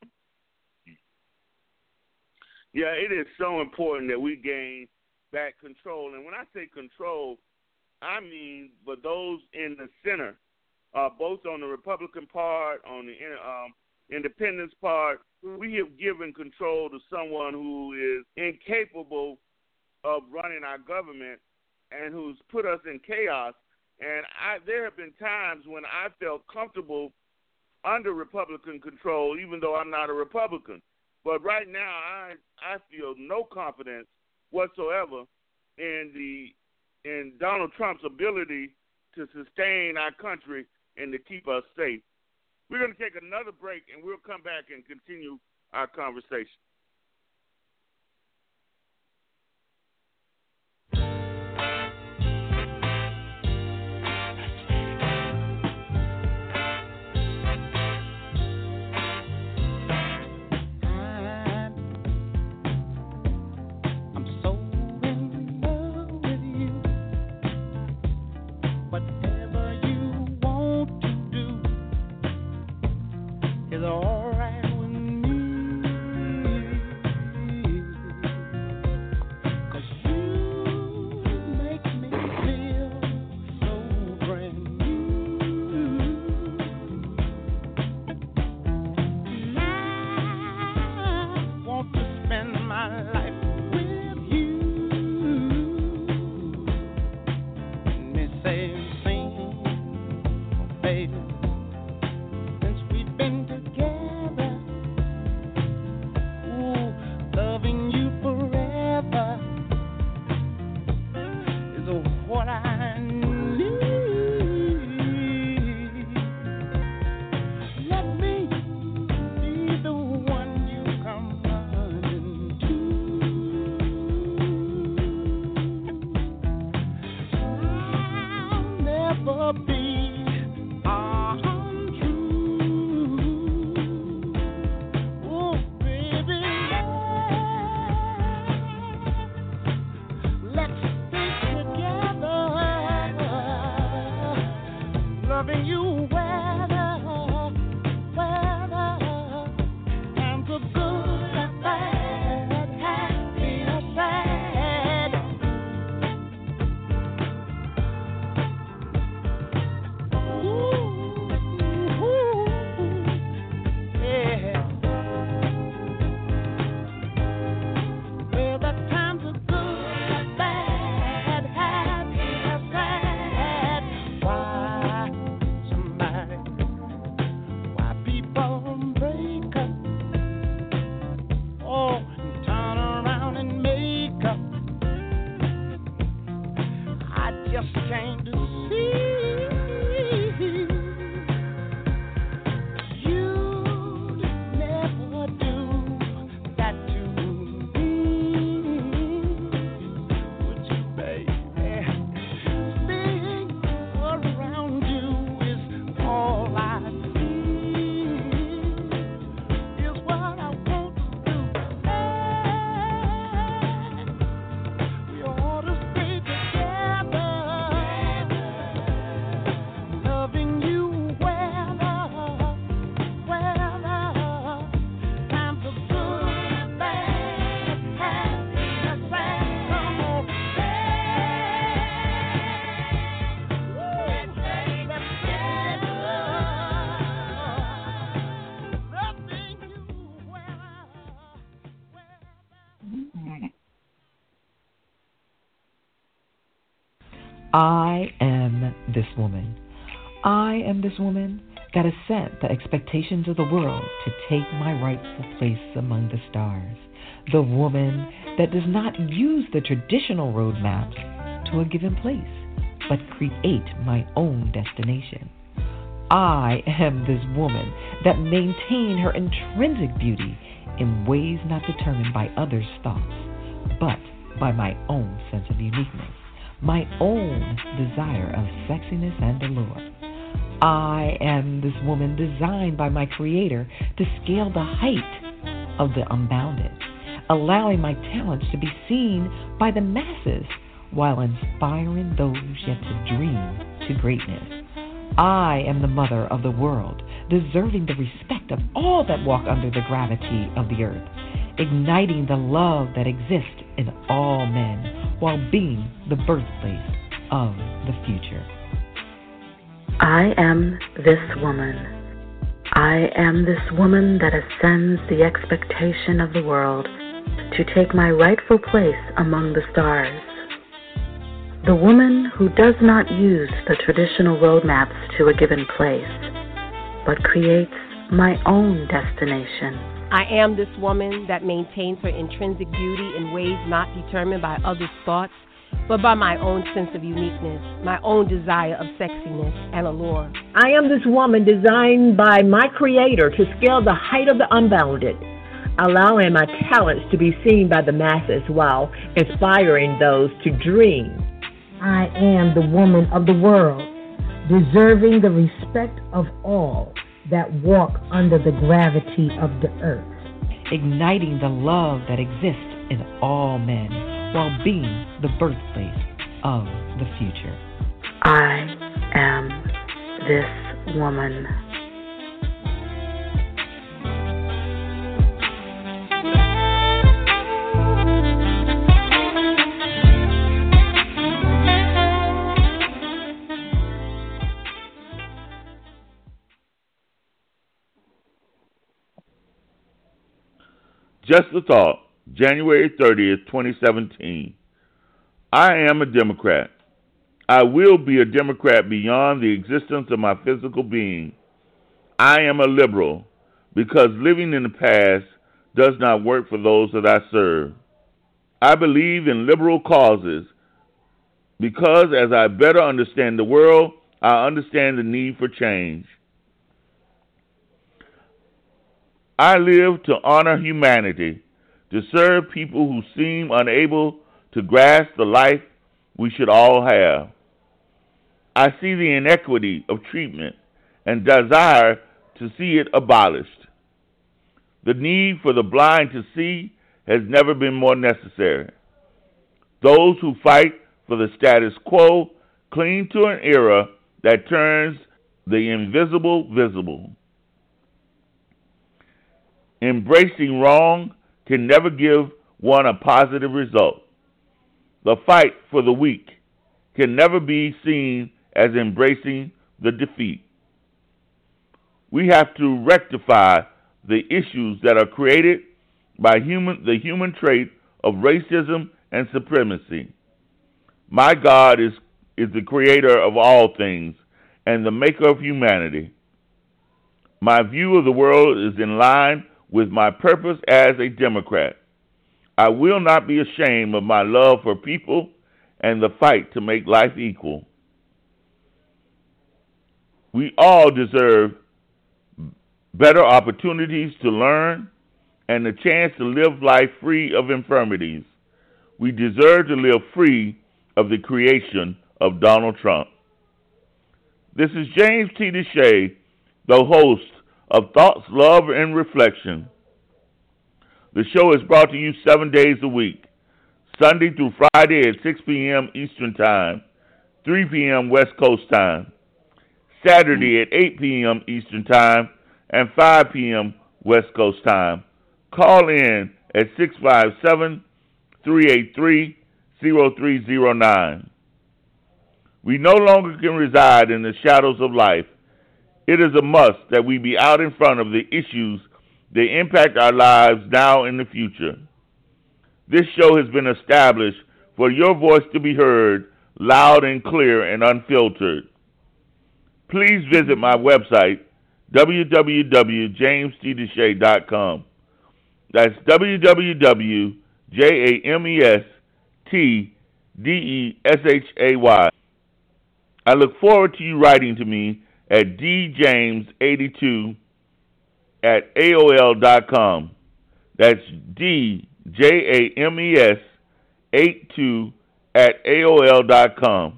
Yeah, it is so important that we gain back control. And when I say control, I mean for those in the center, both on the Republican part, on the independence part, we have given control to someone who is incapable of running our government and who's put us in chaos. And there have been times when I felt comfortable under Republican control, even though I'm not a Republican. But right now, I feel no confidence whatsoever in Donald Trump's ability to sustain our country and to keep us safe. We're going to take another break, and we'll come back and continue our conversation. Alright with me. I am this woman. I am this woman that has set the expectations of the world to take my rightful place among the stars. The woman that does not use the traditional roadmaps to a given place, but create my own destination. I am this woman that maintain her intrinsic beauty in ways not determined by others' thoughts, but by my own sense of uniqueness, my own desire of sexiness and allure. I am this woman designed by my Creator to scale the height of the unbounded, allowing my talents to be seen by the masses while inspiring those yet to dream to greatness. I am the mother of the world, deserving the respect of all that walk under the gravity of the earth, igniting the love that exists in all men while being the birthplace of the future. I am this woman. I am this woman that ascends the expectation of the world to take my rightful place among the stars. The woman who does not use the traditional roadmaps to a given place, but creates my own destination. I am this woman that maintains her intrinsic beauty in ways not determined by others' thoughts, but by my own sense of uniqueness, my own desire of sexiness and allure. I am this woman designed by my Creator to scale the height of the unbounded, allowing my talents to be seen by the masses while inspiring those to dream. I am the woman of the world, deserving the respect of all that walk under the gravity of the earth, igniting the love that exists in all men while being the birthplace of the future. I am this woman. Just a thought, January 30th, 2017. I am a Democrat. I will be a Democrat beyond the existence of my physical being. I am a liberal because living in the past does not work for those that I serve. I believe in liberal causes because as I better understand the world, I understand the need for change. I live to honor humanity, to serve people who seem unable to grasp the life we should all have. I see the inequity of treatment and desire to see it abolished. The need for the blind to see has never been more necessary. Those who fight for the status quo cling to an era that turns the invisible visible. Embracing wrong can never give one a positive result. The fight for the weak can never be seen as embracing the defeat. We have to rectify the issues that are created by the human trait of racism and supremacy. My God is the creator of all things and the maker of humanity. My view of the world is in line with my purpose as a Democrat. I will not be ashamed of my love for people and the fight to make life equal. We all deserve better opportunities to learn and the chance to live life free of infirmities. We deserve to live free of the creation of Donald Trump. This is James T. Deshay, the host of Thoughts, Love, and Reflection. The show is brought to you 7 days a week, Sunday through Friday at 6 p.m. Eastern Time, 3 p.m. West Coast Time, Saturday at 8 p.m. Eastern Time, and 5 p.m. West Coast Time. Call in at 657-383-0309. We no longer can reside in the shadows of life. It is a must that we be out in front of the issues that impact our lives now and in the future. This show has been established for your voice to be heard loud and clear and unfiltered. Please visit my website, www.jamestdeshay.com. That's www.jamestdeshay. I look forward to you writing to me at djames82@aol.com. That's djames82@aol.com.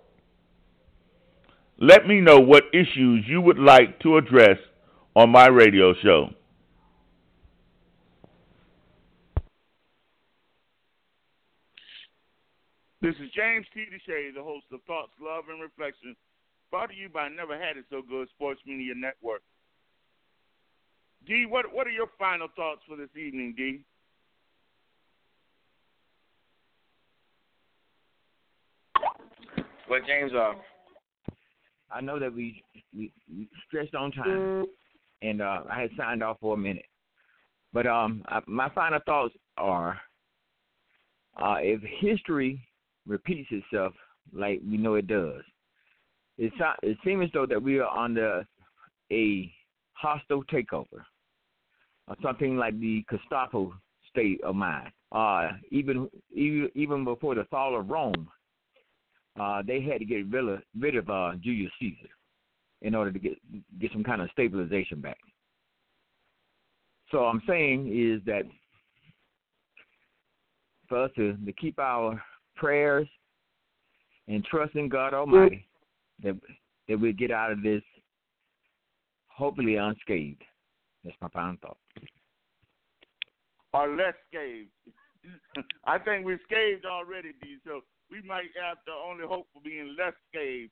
Let me know what issues you would like to address on my radio show. This is James T. Deshay, the host of Thoughts, Love, and Reflection, brought to you by Never Had It So Good Sports Media Network. D, what are your final thoughts for this evening, D? Well, James, I know that we stretched on time, and I had signed off for a minute. But my final thoughts are, if history repeats itself like we know it does, it seems as though that we are under a hostile takeover, or something like the Gestapo state of mind. Even before the fall of Rome, they had to get rid of Julius Caesar in order to get some kind of stabilization back. So I'm saying is that for us to keep our prayers and trust in God Almighty, that we'll get out of this hopefully unscathed. That's my final thought. Or less scathed. I think we're scathed already, D, so we might have to only hope for being less scathed.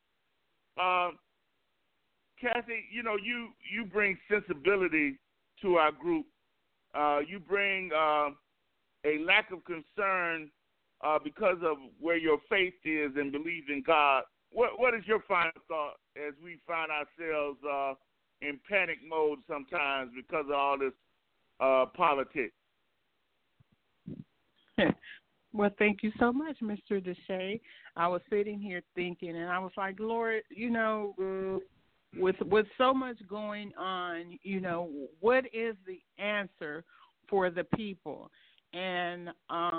Kathy, you bring sensibility to our group. You bring a lack of concern because of where your faith is and belief in God. What is your final thought as we find ourselves in panic mode sometimes because of all this politics? Well, thank you so much, Mr. Deshay. I was sitting here thinking, and I was like, Lord, with so much going on, what is the answer for the people? And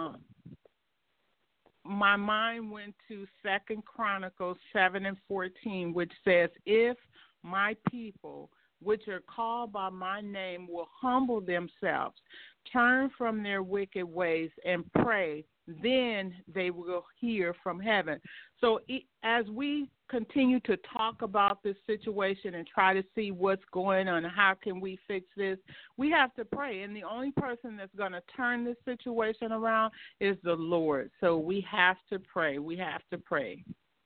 my mind went to 2 Chronicles 7:14, which says, if my people, which are called by my name, will humble themselves, turn from their wicked ways, and pray, then they will hear from heaven. So as we continue to talk about this situation and try to see what's going on and how can we fix this, we have to pray. And the only person that's going to turn this situation around is the Lord. So we have to pray. We have to pray.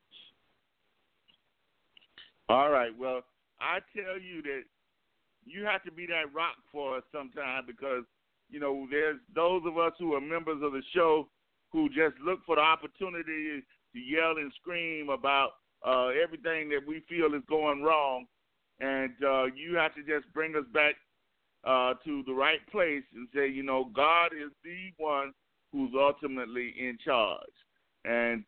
All right. Well, I tell you that you have to be that rock for us sometime because, there's those of us who are members of the show who just look for the opportunity to yell and scream about everything that we feel is going wrong. And you have to just bring us back to the right place and say, God is the one who's ultimately in charge. And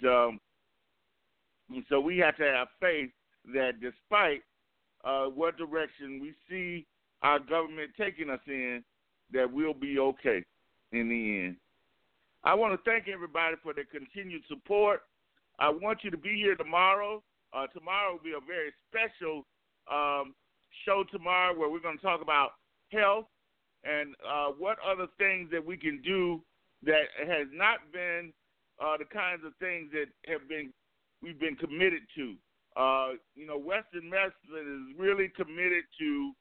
so we have to have faith that despite what direction we see our government taking us in, that we'll be okay in the end. I want to thank everybody for their continued support. I want you to be here tomorrow. Tomorrow will be a very special show tomorrow where we're going to talk about health and what other things that we can do that has not been the kinds of things that we've been committed to. Western medicine is really committed to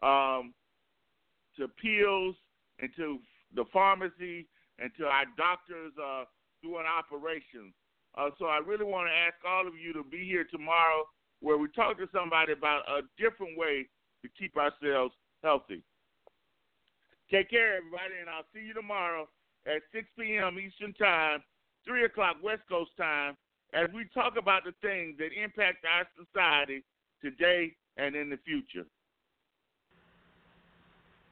pills and to the pharmacy and to our doctors doing operations. So I really want to ask all of you to be here tomorrow where we talk to somebody about a different way to keep ourselves healthy. Take care, everybody, and I'll see you tomorrow at 6 p.m. Eastern Time, 3 o'clock West Coast Time, as we talk about the things that impact our society today and in the future.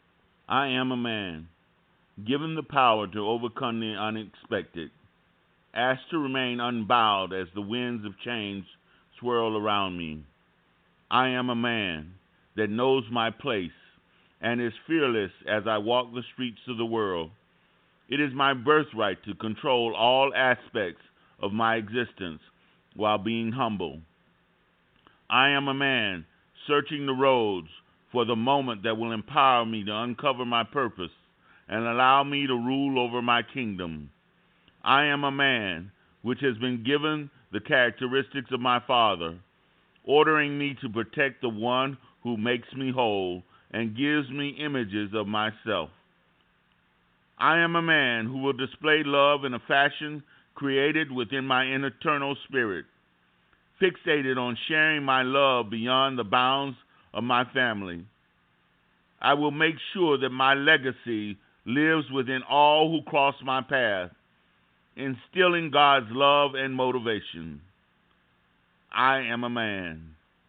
I am a man, given the power to overcome the unexpected. asked to remain unbowed as the winds of change swirl around me. I am a man that knows my place and is fearless as I walk the streets of the world. It is my birthright to control all aspects of my existence while being humble. I am a man searching the roads for the moment that will empower me to uncover my purpose and allow me to rule over my kingdom. I am a man which has been given the characteristics of my Father, ordering me to protect the one who makes me whole and gives me images of myself. I am a man who will display love in a fashion created within my internal spirit, fixated on sharing my love beyond the bounds of my family. I will make sure that my legacy lives within all who cross my path, instilling God's love and motivation. I am a man.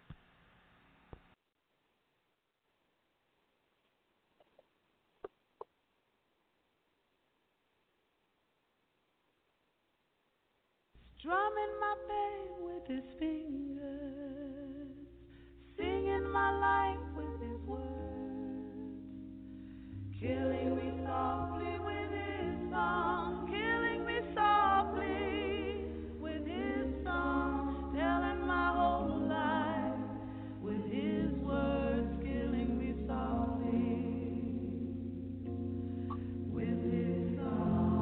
Strumming my pain with his fingers, singing my life with his words, killing me softly with his song, killing me softly with his song, telling my whole life with his words, killing me softly with his song.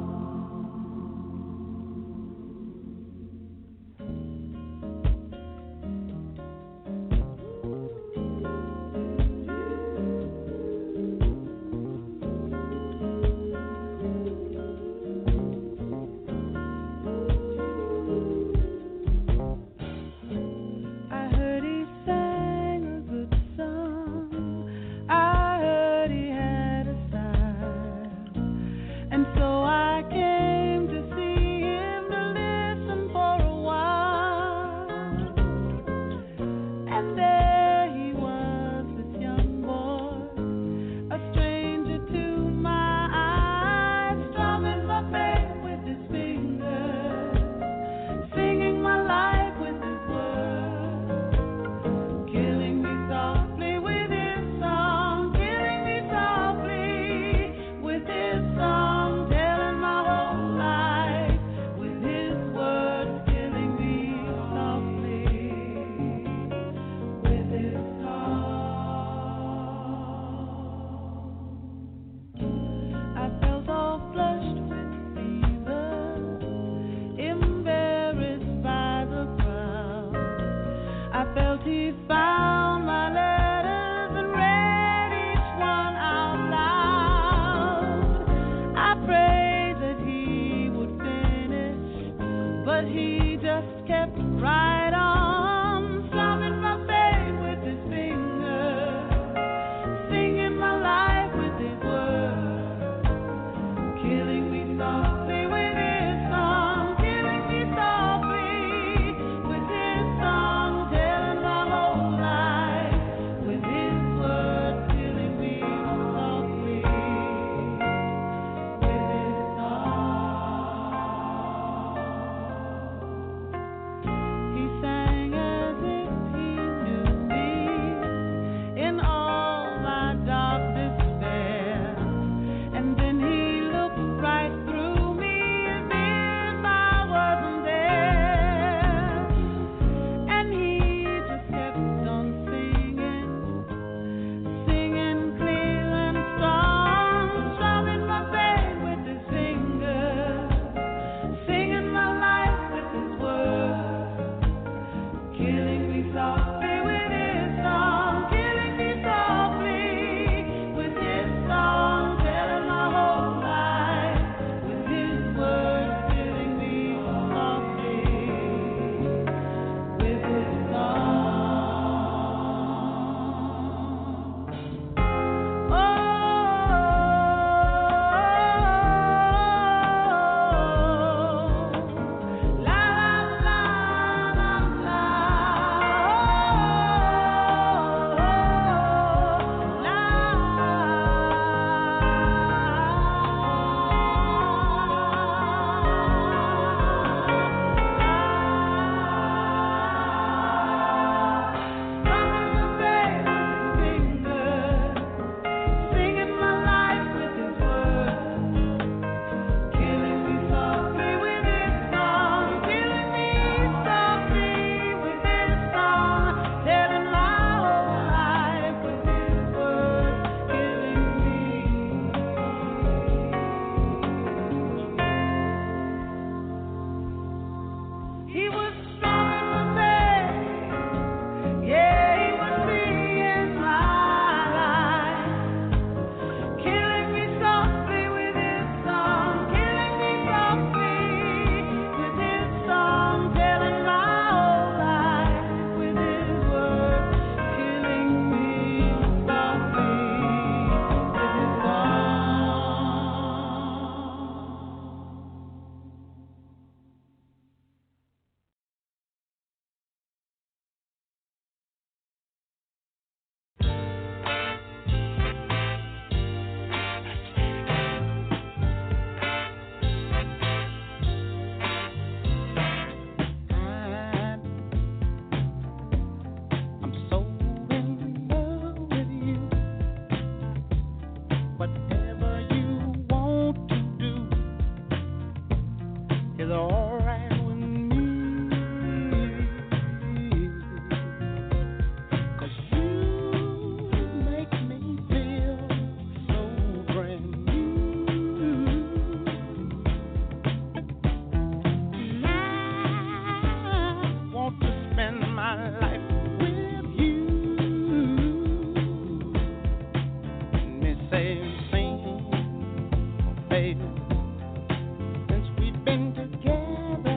years since we've been together.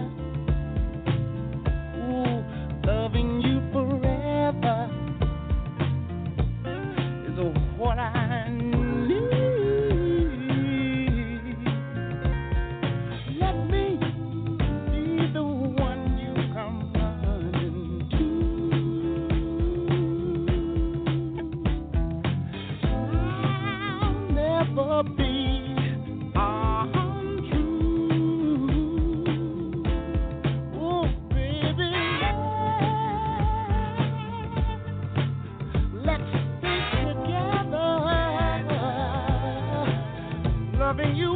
Ooh, loving you forever is what I need. Let me be the one you come running to. I'll never be untrue. Oh, baby, let's stay together, loving you